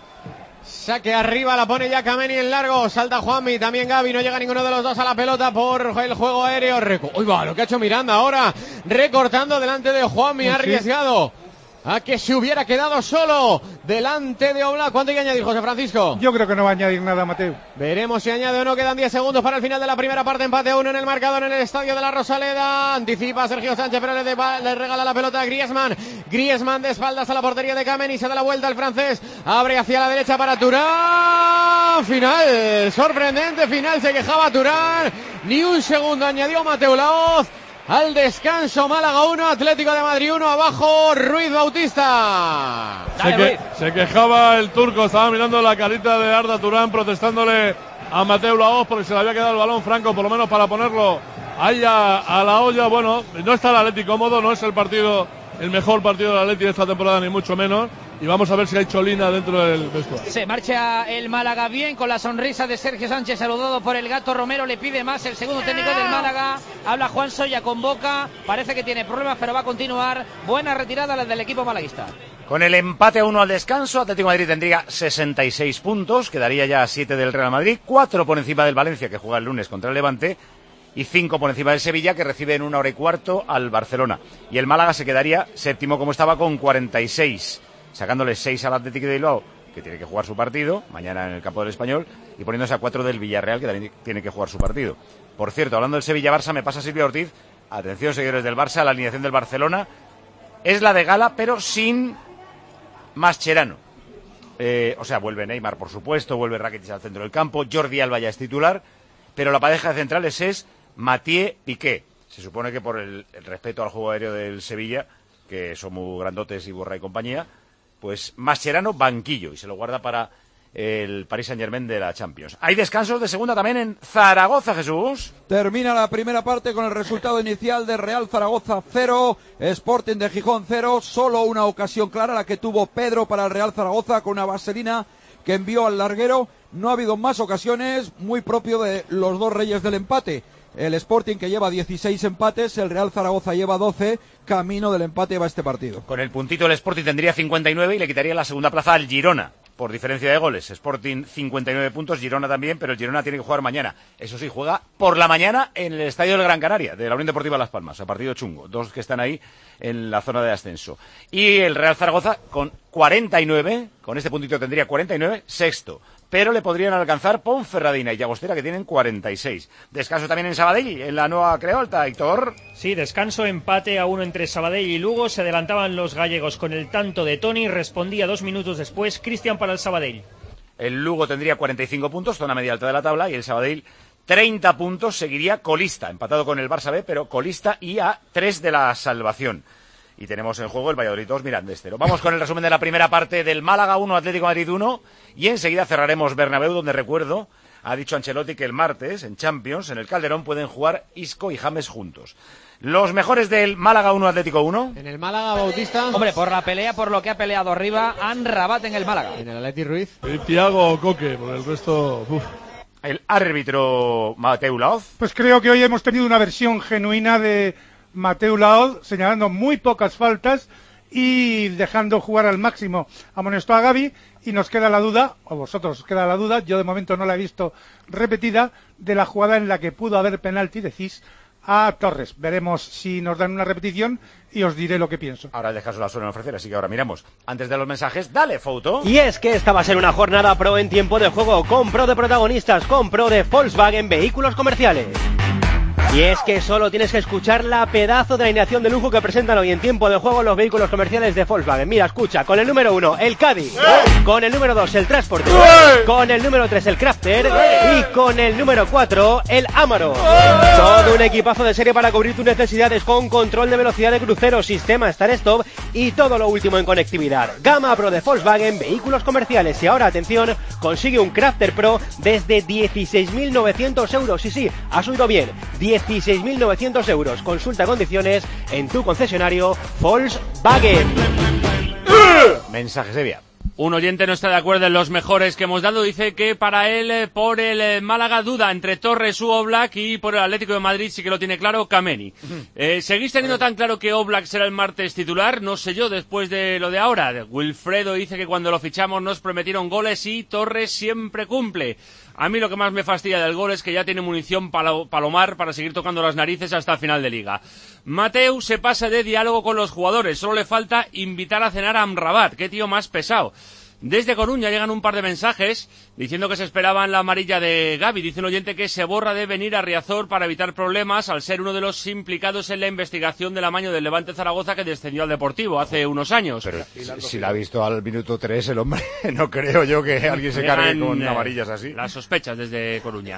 Saque arriba, la pone ya Kameni en largo, salta Juanmi, también Gavi, no llega ninguno de los dos a la pelota por el juego aéreo. Uy, va, lo que ha hecho Miranda ahora, recortando delante de Juanmi, ha arriesgado a que se hubiera quedado solo delante de Oblak. ¿Cuánto hay que añadir, José Francisco? Yo creo que no va a añadir nada, Mateu. Veremos si añade o no. Quedan 10 segundos para el final de la primera parte. Empate a 1 en el marcador en el estadio de la Rosaleda. Anticipa Sergio Sánchez, pero le regala la pelota a Griezmann. Griezmann de espaldas a la portería de Kameni. Se da la vuelta al francés. Abre hacia la derecha para Thuram. Final. Sorprendente final. Se quejaba Thuram. Ni un segundo añadió Mateu Laoz. Al descanso, Málaga 1, Atlético de Madrid 1, abajo Ruiz Bautista. Se quejaba el turco, estaba mirando la carita de Arda Turán, protestándole a Mateu Laoz porque se le había quedado el balón franco, por lo menos para ponerlo ahí a la olla. Bueno, no está el Atlético cómodo, no es el mejor partido del Atlético de esta temporada, ni mucho menos. Y vamos a ver si hay cholina dentro del vestuario. Se marcha el Málaga bien, con la sonrisa de Sergio Sánchez, saludado por el Gato Romero. Le pide más el segundo técnico del Málaga. Habla Juan Soya, convoca. Parece que tiene problemas, pero va a continuar. Buena retirada la del equipo malaguista. Con el empate a 1 al descanso, Atlético de Madrid tendría 66 puntos. Quedaría ya a 7 del Real Madrid. 4 por encima del Valencia, que juega el lunes contra el Levante. Y 5 por encima del Sevilla, que recibe en 1 hora y cuarto al Barcelona. Y el Málaga se quedaría séptimo como estaba, con 46. Sacándole 6 al Atlético de Bilbao, que tiene que jugar su partido mañana en el campo del Español, y poniéndose a 4 del Villarreal, que también tiene que jugar su partido. Por cierto, hablando del Sevilla-Barça, me pasa Silvia Ortiz. Atención, seguidores del Barça, la alineación del Barcelona es la de gala, pero sin Mascherano. O sea, vuelve Neymar, por supuesto, vuelve Rakitic al centro del campo, Jordi Alba ya es titular, pero la pareja de centrales es Mathieu-Piqué. Se supone que por el respeto al juego aéreo del Sevilla, que son muy grandotes y Borra y compañía, pues Mascherano banquillo, y se lo guarda para el Paris Saint-Germain de la Champions. Hay descansos de segunda también en Zaragoza, Jesús. Termina la primera parte con el resultado inicial de Real Zaragoza 0, Sporting de Gijón 0, solo una ocasión clara la que tuvo Pedro para el Real Zaragoza con una vaselina que envió al larguero. No ha habido más ocasiones, muy propio de los dos reyes del empate. El Sporting, que lleva 16 empates, el Real Zaragoza lleva 12, camino del empate va este partido. Con el puntito el Sporting tendría 59 y le quitaría la segunda plaza al Girona, por diferencia de goles. Sporting 59 puntos, Girona también, pero el Girona tiene que jugar mañana. Eso sí, juega por la mañana en el Estadio del Gran Canaria, de la Unión Deportiva Las Palmas, a partido chungo, 2 que están ahí en la zona de ascenso. Y el Real Zaragoza con 49, con este puntito tendría 49, sexto. Pero le podrían alcanzar Ponferradina y Llagostera, que tienen 46. Descanso también en Sabadell, en la nueva Creolta, Héctor. Sí, descanso, empate a 1 entre Sabadell y Lugo. Se adelantaban los gallegos con el tanto de Toni. Respondía 2 minutos después Cristian para el Sabadell. El Lugo tendría 45 puntos, zona media alta de la tabla, y el Sabadell 30 puntos, seguiría colista, empatado con el Barça B, pero colista y a 3 de la salvación. Y tenemos en juego el Valladolid 2, Mirandés 0. Vamos con el resumen de la primera parte del Málaga 1, Atlético de Madrid 1. Y enseguida cerraremos Bernabéu, donde recuerdo, ha dicho Ancelotti que el martes, en Champions, en el Calderón, pueden jugar Isco y James juntos. Los mejores del Málaga 1, Atlético 1. En el Málaga, Bautista. Hombre, por la pelea, por lo que ha peleado arriba, Amrabat en el Málaga. En el Atleti Ruiz. Y Thiago Coque, por el resto... El árbitro Mateu Laoz. Pues creo que hoy hemos tenido una versión genuina de Mateu Laoz, señalando muy pocas faltas y dejando jugar al máximo. Amonestó a Gavi y nos queda la duda, o vosotros os queda la duda, yo de momento no la he visto repetida, de la jugada en la que pudo haber penalti, decís, a Torres. Veremos si nos dan una repetición y os diré lo que pienso. Ahora el descanso la suelen ofrecer, así que ahora miramos. Antes de los mensajes, dale, Fouto. Y es que esta va a ser una jornada pro en tiempo de juego, con pro de protagonistas, con pro de Volkswagen Vehículos Comerciales. Y es que solo tienes que escuchar la pedazo de alineación de lujo que presentan hoy en tiempo de juego los vehículos comerciales de Volkswagen. Mira, escucha, con el número 1, el Caddy, con el número 2, el Transporter, con el número 3, el Crafter y con el número 4, el Amarok. Todo un equipazo de serie para cubrir tus necesidades, con control de velocidad de crucero, sistema Start-Stop y todo lo último en conectividad. Gama Pro de Volkswagen Vehículos Comerciales. Y ahora, atención, consigue un Crafter Pro desde 16.900 euros. Sí, has oído bien, 16.900 euros. Consulta condiciones en tu concesionario Volkswagen. Mensaje Sevilla. Un oyente no está de acuerdo en los mejores que hemos dado. Dice que para él, por el Málaga, duda entre Torres u Oblak, y por el Atlético de Madrid sí que lo tiene claro Kameni. ¿Seguís teniendo tan claro que Oblak será el martes titular? No sé yo, después de lo de ahora. Wilfredo dice que cuando lo fichamos nos prometieron goles y Torres siempre cumple. A mí lo que más me fastidia del gol es que ya tiene munición Palomar para seguir tocando las narices hasta el final de liga. Mateu se pasa de diálogo con los jugadores, solo le falta invitar a cenar a Amrabat. Qué tío más pesado. Desde Coruña llegan un par de mensajes diciendo que se esperaban la amarilla de Gavi. Dice un oyente que se borra de venir a Riazor para evitar problemas al ser uno de los implicados en la investigación del amaño del Levante Zaragoza que descendió al Deportivo hace unos años. Pero si la ha visto al minuto 3 el hombre, no creo yo que alguien se cargue con amarillas así. Las sospechas desde Coruña.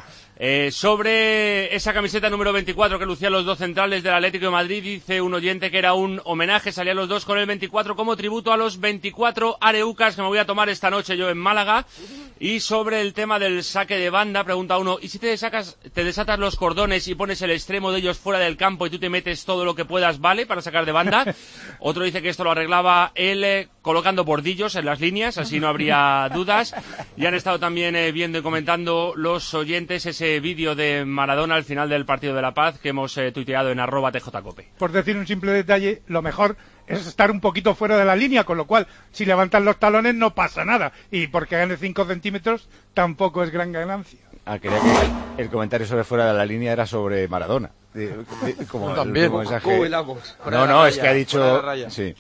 Sobre esa camiseta número 24 que lucían los dos centrales del Atlético de Madrid, dice un oyente que era un homenaje, salían los dos con el 24 como tributo a los 24 areucas que me voy a tomar esta noche yo en Málaga. Y sobre el tema del saque de banda, pregunta uno, ¿y si te desatas los cordones y pones el extremo de ellos fuera del campo y tú te metes todo lo que puedas, vale, para sacar de banda? Otro dice que esto lo arreglaba él colocando bordillos en las líneas, así no habría dudas. Y han estado también viendo y comentando los oyentes ese vídeo de Maradona al final del Partido de la Paz que hemos tuiteado en @tjcope. Por decir un simple detalle, lo mejor es estar un poquito fuera de la línea, con lo cual, si levantan los talones no pasa nada. Y porque gane 5 centímetros tampoco es gran ganancia. Creía que el comentario sobre fuera de la línea era sobre Maradona. Como también. Mensaje. No, es que ha dicho... Sí.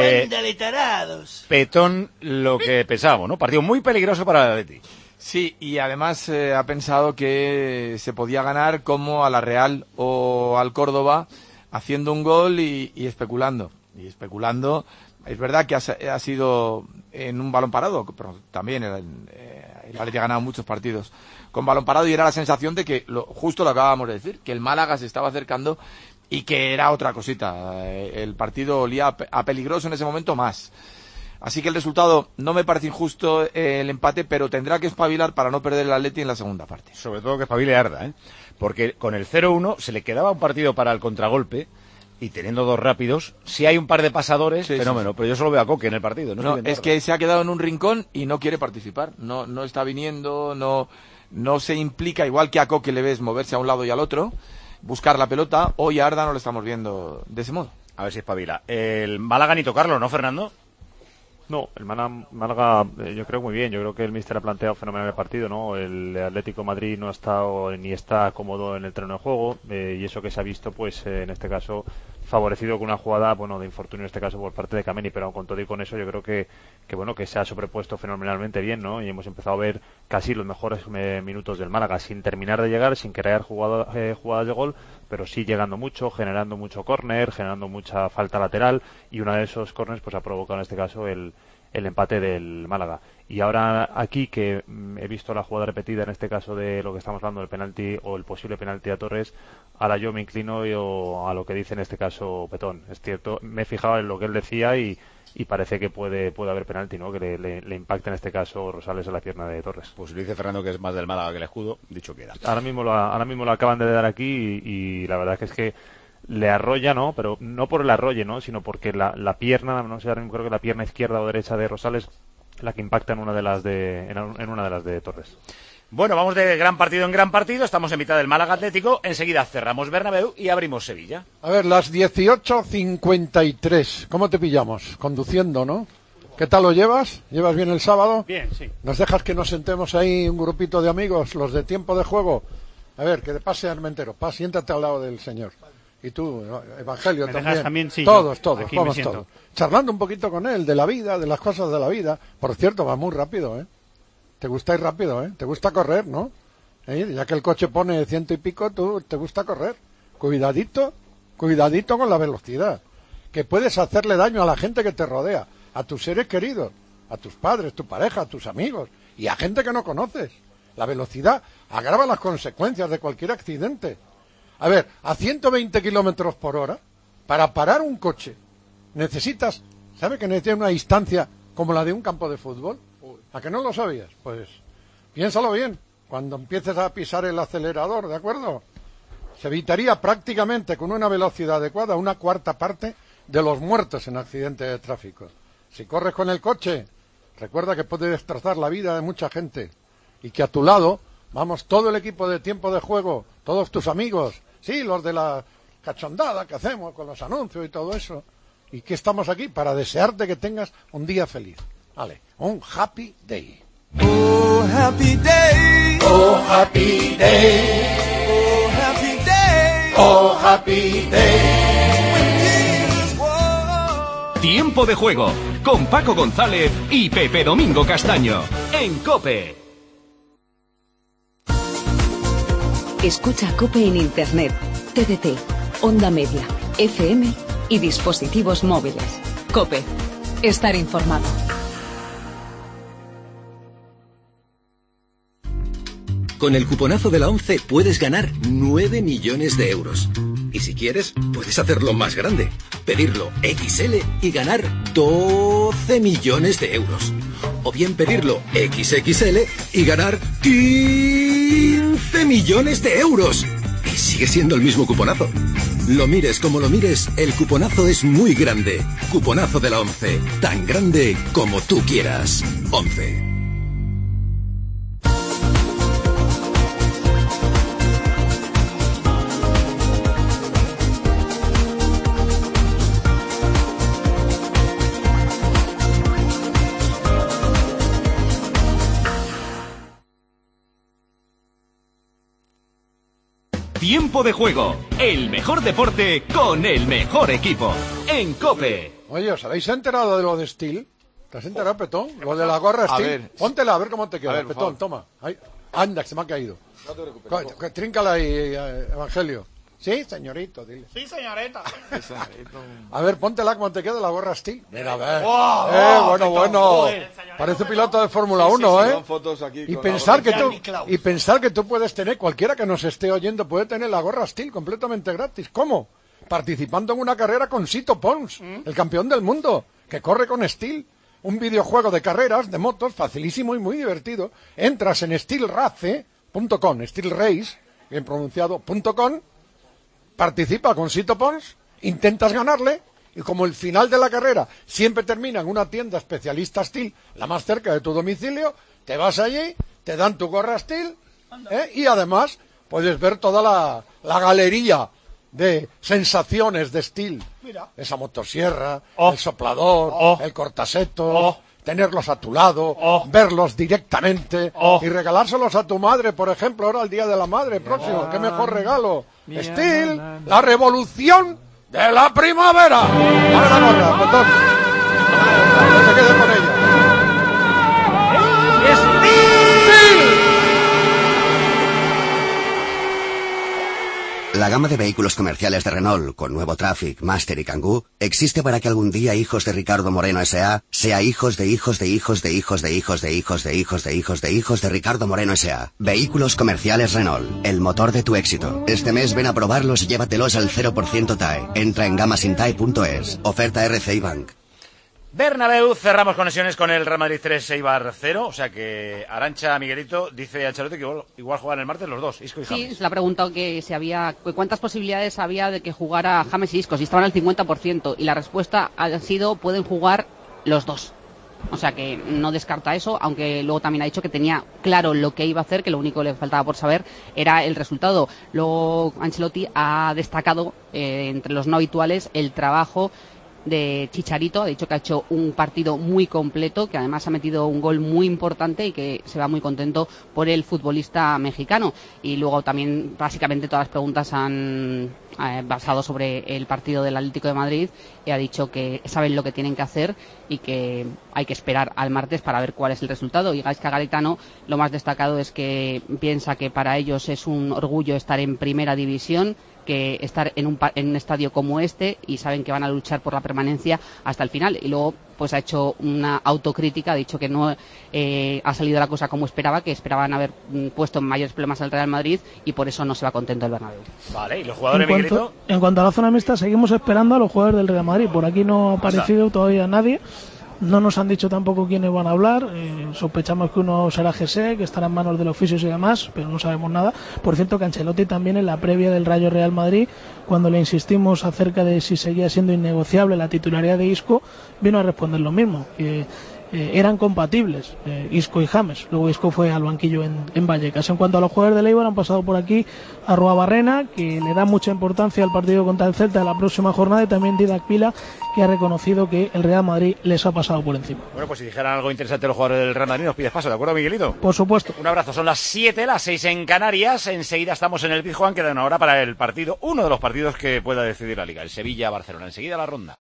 de tarados. Petón lo que pensábamos, ¿no? Partido muy peligroso para el Atleti. Sí, y además ha pensado que se podía ganar como a la Real o al Córdoba, haciendo un gol y especulando. Y especulando, es verdad que ha sido en un balón parado, pero también el Atleti ha ganado muchos partidos con balón parado y era la sensación de que, justo lo acabábamos de decir, que el Málaga se estaba acercando y que era otra cosita. El partido olía a peligroso en ese momento más. Así que el resultado no me parece injusto el empate, pero tendrá que espabilar para no perder el Atleti en la segunda parte. Sobre todo que espabile Arda, porque con el 0-1 se le quedaba un partido para el contragolpe. Y teniendo dos rápidos, si hay un par de pasadores, sí, fenómeno. Sí. Pero yo solo veo a Coque en el partido. No, es que se ha quedado en un rincón y no quiere participar. No está viniendo, no se implica, igual que a Coque le ves moverse a un lado y al otro, buscar la pelota. Hoy a Arda no lo estamos viendo de ese modo. A ver si espabila. El Málaga ni tocarlo, ¿no, Fernando? No, el Málaga yo creo muy bien. Yo creo que el míster ha planteado fenomenal el partido, ¿no? El Atlético de Madrid no ha estado ni está cómodo en el terreno de juego y eso que se ha visto, pues en este caso favorecido con una jugada, de infortunio en este caso por parte de Kameni, pero con todo y con eso yo creo que se ha sobrepuesto fenomenalmente bien, ¿no? Y hemos empezado a ver casi los mejores minutos del Málaga sin terminar de llegar, sin crear jugadas de gol, pero sí llegando mucho, generando mucho córner, generando mucha falta lateral y uno de esos córners pues ha provocado en este caso el empate del Málaga. Y ahora aquí que he visto la jugada repetida en este caso de lo que estamos hablando del penalti o el posible penalti a Torres, ahora yo me inclino a lo que dice en este caso Petón. Es cierto, me he fijado en lo que él decía y parece que puede haber penalti, ¿no? Que le impacta en este caso Rosales a la pierna de Torres. Pues dice Fernando que es más del Málaga que el escudo, dicho queda. Ahora mismo lo acaban de dar aquí y la verdad es que le arrolla, ¿no? Pero no por el arrolle, ¿no? Sino porque la pierna, no sé, creo que la pierna izquierda o derecha de Rosales la que impacta en una de las de Torres. Bueno, vamos de gran partido en gran partido. Estamos en mitad del Málaga Atlético. Enseguida cerramos Bernabéu y abrimos Sevilla. A ver, las 18:53. ¿Cómo te pillamos? Conduciendo, ¿no? ¿Qué tal lo llevas? ¿Llevas bien el sábado? Bien, sí. ¿Nos dejas que nos sentemos ahí un grupito de amigos, los de tiempo de juego? A ver, que te pase Armentero. Siéntate al lado del señor. Y tú, Evangelio, también sí, todos, vamos todos. Charlando un poquito con él, de la vida, de las cosas de la vida. Por cierto, va muy rápido, ¿eh? Te gusta ir rápido, ¿eh? Te gusta correr, ¿no? Ya que el coche pone 100 y pico, tú te gusta correr. Cuidadito con la velocidad. Que puedes hacerle daño a la gente que te rodea, a tus seres queridos, a tus padres, tu pareja, a tus amigos y a gente que no conoces. La velocidad agrava las consecuencias de cualquier accidente. A ver, a 120 kilómetros por hora, para parar un coche, necesitas, ¿sabe que necesitas una distancia como la de un campo de fútbol? ¿A que no lo sabías? Pues piénsalo bien, cuando empieces a pisar el acelerador, ¿de acuerdo? Se evitaría prácticamente con una velocidad adecuada una cuarta parte de los muertos en accidentes de tráfico. Si corres con el coche Recuerda que puede destrozar la vida de mucha gente y que a tu lado vamos todo el equipo de Tiempo de Juego, todos tus amigos, sí, los de la cachondada que hacemos con los anuncios y todo eso, y que estamos aquí para desearte que tengas un día feliz. Vale, un happy day. Oh, happy day. Oh, happy day. Oh, happy day. Oh, happy day. Tiempo de Juego con Paco González y Pepe Domingo Castaño en COPE. Escucha COPE en Internet, TDT, Onda Media, FM y dispositivos móviles. COPE. Estar informado. Con el cuponazo de la 11 puedes ganar 9 millones de euros. Y si quieres, puedes hacerlo más grande. Pedirlo XL y ganar 12 millones de euros. O bien pedirlo XXL y ganar 15 millones de euros. Y sigue siendo el mismo cuponazo. Lo mires como lo mires, el cuponazo es muy grande. Cuponazo de la 11. Tan grande como tú quieras. 11. Tiempo de Juego, el mejor deporte con el mejor equipo. En COPE. Oye, ¿os habéis enterado de lo de Steel? ¿Te has enterado, Petón? Lo de la gorra A Steel. ver. Póntela, a ver cómo te queda. A ver, por Petón, favor. toma. Ahí. Anda, que se me ha caído. No te preocupes. Tríncala ahí, Evangelio. Sí, señorito, dile. Sí, señorita. A ver, póntela como te queda la gorra Steel. Mira, a ver. ¡Wow! Bueno. Parece piloto de Fórmula 1, ¿eh? Son fotos aquí Y con pensar, la gorra. y pensar que tú puedes tener, cualquiera que nos esté oyendo puede tener la gorra Steel completamente gratis. ¿Cómo? Participando en una carrera con Sito Pons, el campeón del mundo, que corre con Steel. Un videojuego de carreras, de motos, facilísimo y muy divertido. Entras en steelrace.com, Steel Race, bien pronunciado, .com, participa con Sito Pons, intentas ganarle, y como el final de la carrera siempre termina en una tienda especialista Steel, la más cerca de tu domicilio, te vas allí, te dan tu gorra Steel, y además puedes ver toda la galería de sensaciones de Steel. Mira. Esa motosierra, el soplador, el cortasetos, tenerlos a tu lado, verlos directamente y regalárselos a tu madre, por ejemplo, ahora el Día de la Madre próximo. ¡Qué mejor regalo! Steel, la revolución de la primavera. Dame la gorra, Petón. No te quedes con ella. La gama de vehículos comerciales de Renault, con nuevo Traffic, Master y Kangoo, existe para que algún día hijos de Ricardo Moreno S.A. sea hijos de hijos de hijos de hijos de hijos de hijos de hijos de hijos de hijos de Ricardo Moreno S.A. Vehículos comerciales Renault, el motor de tu éxito. Este mes ven a probarlos y llévatelos al 0% TAE. Entra en gamasintae.es. Oferta RCI Bank. Bernabéu, cerramos conexiones con el Real Madrid 3, Eibar 0, o sea que Arantxa, Miguelito, dice Ancelotti que igual juegan el martes los dos, Isco y James. Sí, se le ha preguntado que cuántas posibilidades había de que jugara James y Isco, si estaban al 50%, y la respuesta ha sido pueden jugar los dos. O sea que no descarta eso, aunque luego también ha dicho que tenía claro lo que iba a hacer, que lo único que le faltaba por saber era el resultado. Luego Ancelotti ha destacado entre los no habituales el trabajo de Chicharito, ha dicho que ha hecho un partido muy completo, que además ha metido un gol muy importante y que se va muy contento por el futbolista mexicano. Y luego también básicamente todas las preguntas han basado sobre el partido del Atlético de Madrid, y ha dicho que saben lo que tienen que hacer y que hay que esperar al martes para ver cuál es el resultado. Y Gaizka Garitano lo más destacado es que piensa que para ellos es un orgullo estar en primera división, que estar en un estadio como este, y saben que van a luchar por la permanencia hasta el final. Y luego pues ha hecho una autocrítica, ha dicho que no ha salido la cosa como esperaba, que esperaban haber puesto en mayores problemas al Real Madrid, y por eso no se va contento el Bernabéu. Vale, ¿y los jugadores, Miguelito? En cuanto a la zona mixta, seguimos esperando a los jugadores del Real Madrid. Por aquí no ha aparecido todavía nadie. No nos han dicho tampoco quiénes van a hablar. Sospechamos que uno será Jesse, que estará en manos del oficio y demás, pero no sabemos nada. Por cierto, que Ancelotti también, en la previa del Rayo Real Madrid, cuando le insistimos acerca de si seguía siendo innegociable la titularidad de Isco, vino a responder lo mismo, que eran compatibles, Isco y James. Luego Isco fue al banquillo en Vallecas. En cuanto a los jugadores del Eibar, han pasado por aquí Arruabarrena, que le da mucha importancia al partido contra el Celta de la próxima jornada, y también Didac Pila, que ha reconocido que el Real Madrid les ha pasado por encima. Bueno, pues si dijeran algo interesante los jugadores del Real Madrid, nos pides paso, ¿de acuerdo, Miguelito? Por supuesto. Un abrazo, son las 7, las 6 en Canarias. Enseguida estamos en el Pizjuán, queda una hora para el partido, uno de los partidos que pueda decidir la Liga, el Sevilla-Barcelona. Enseguida la ronda.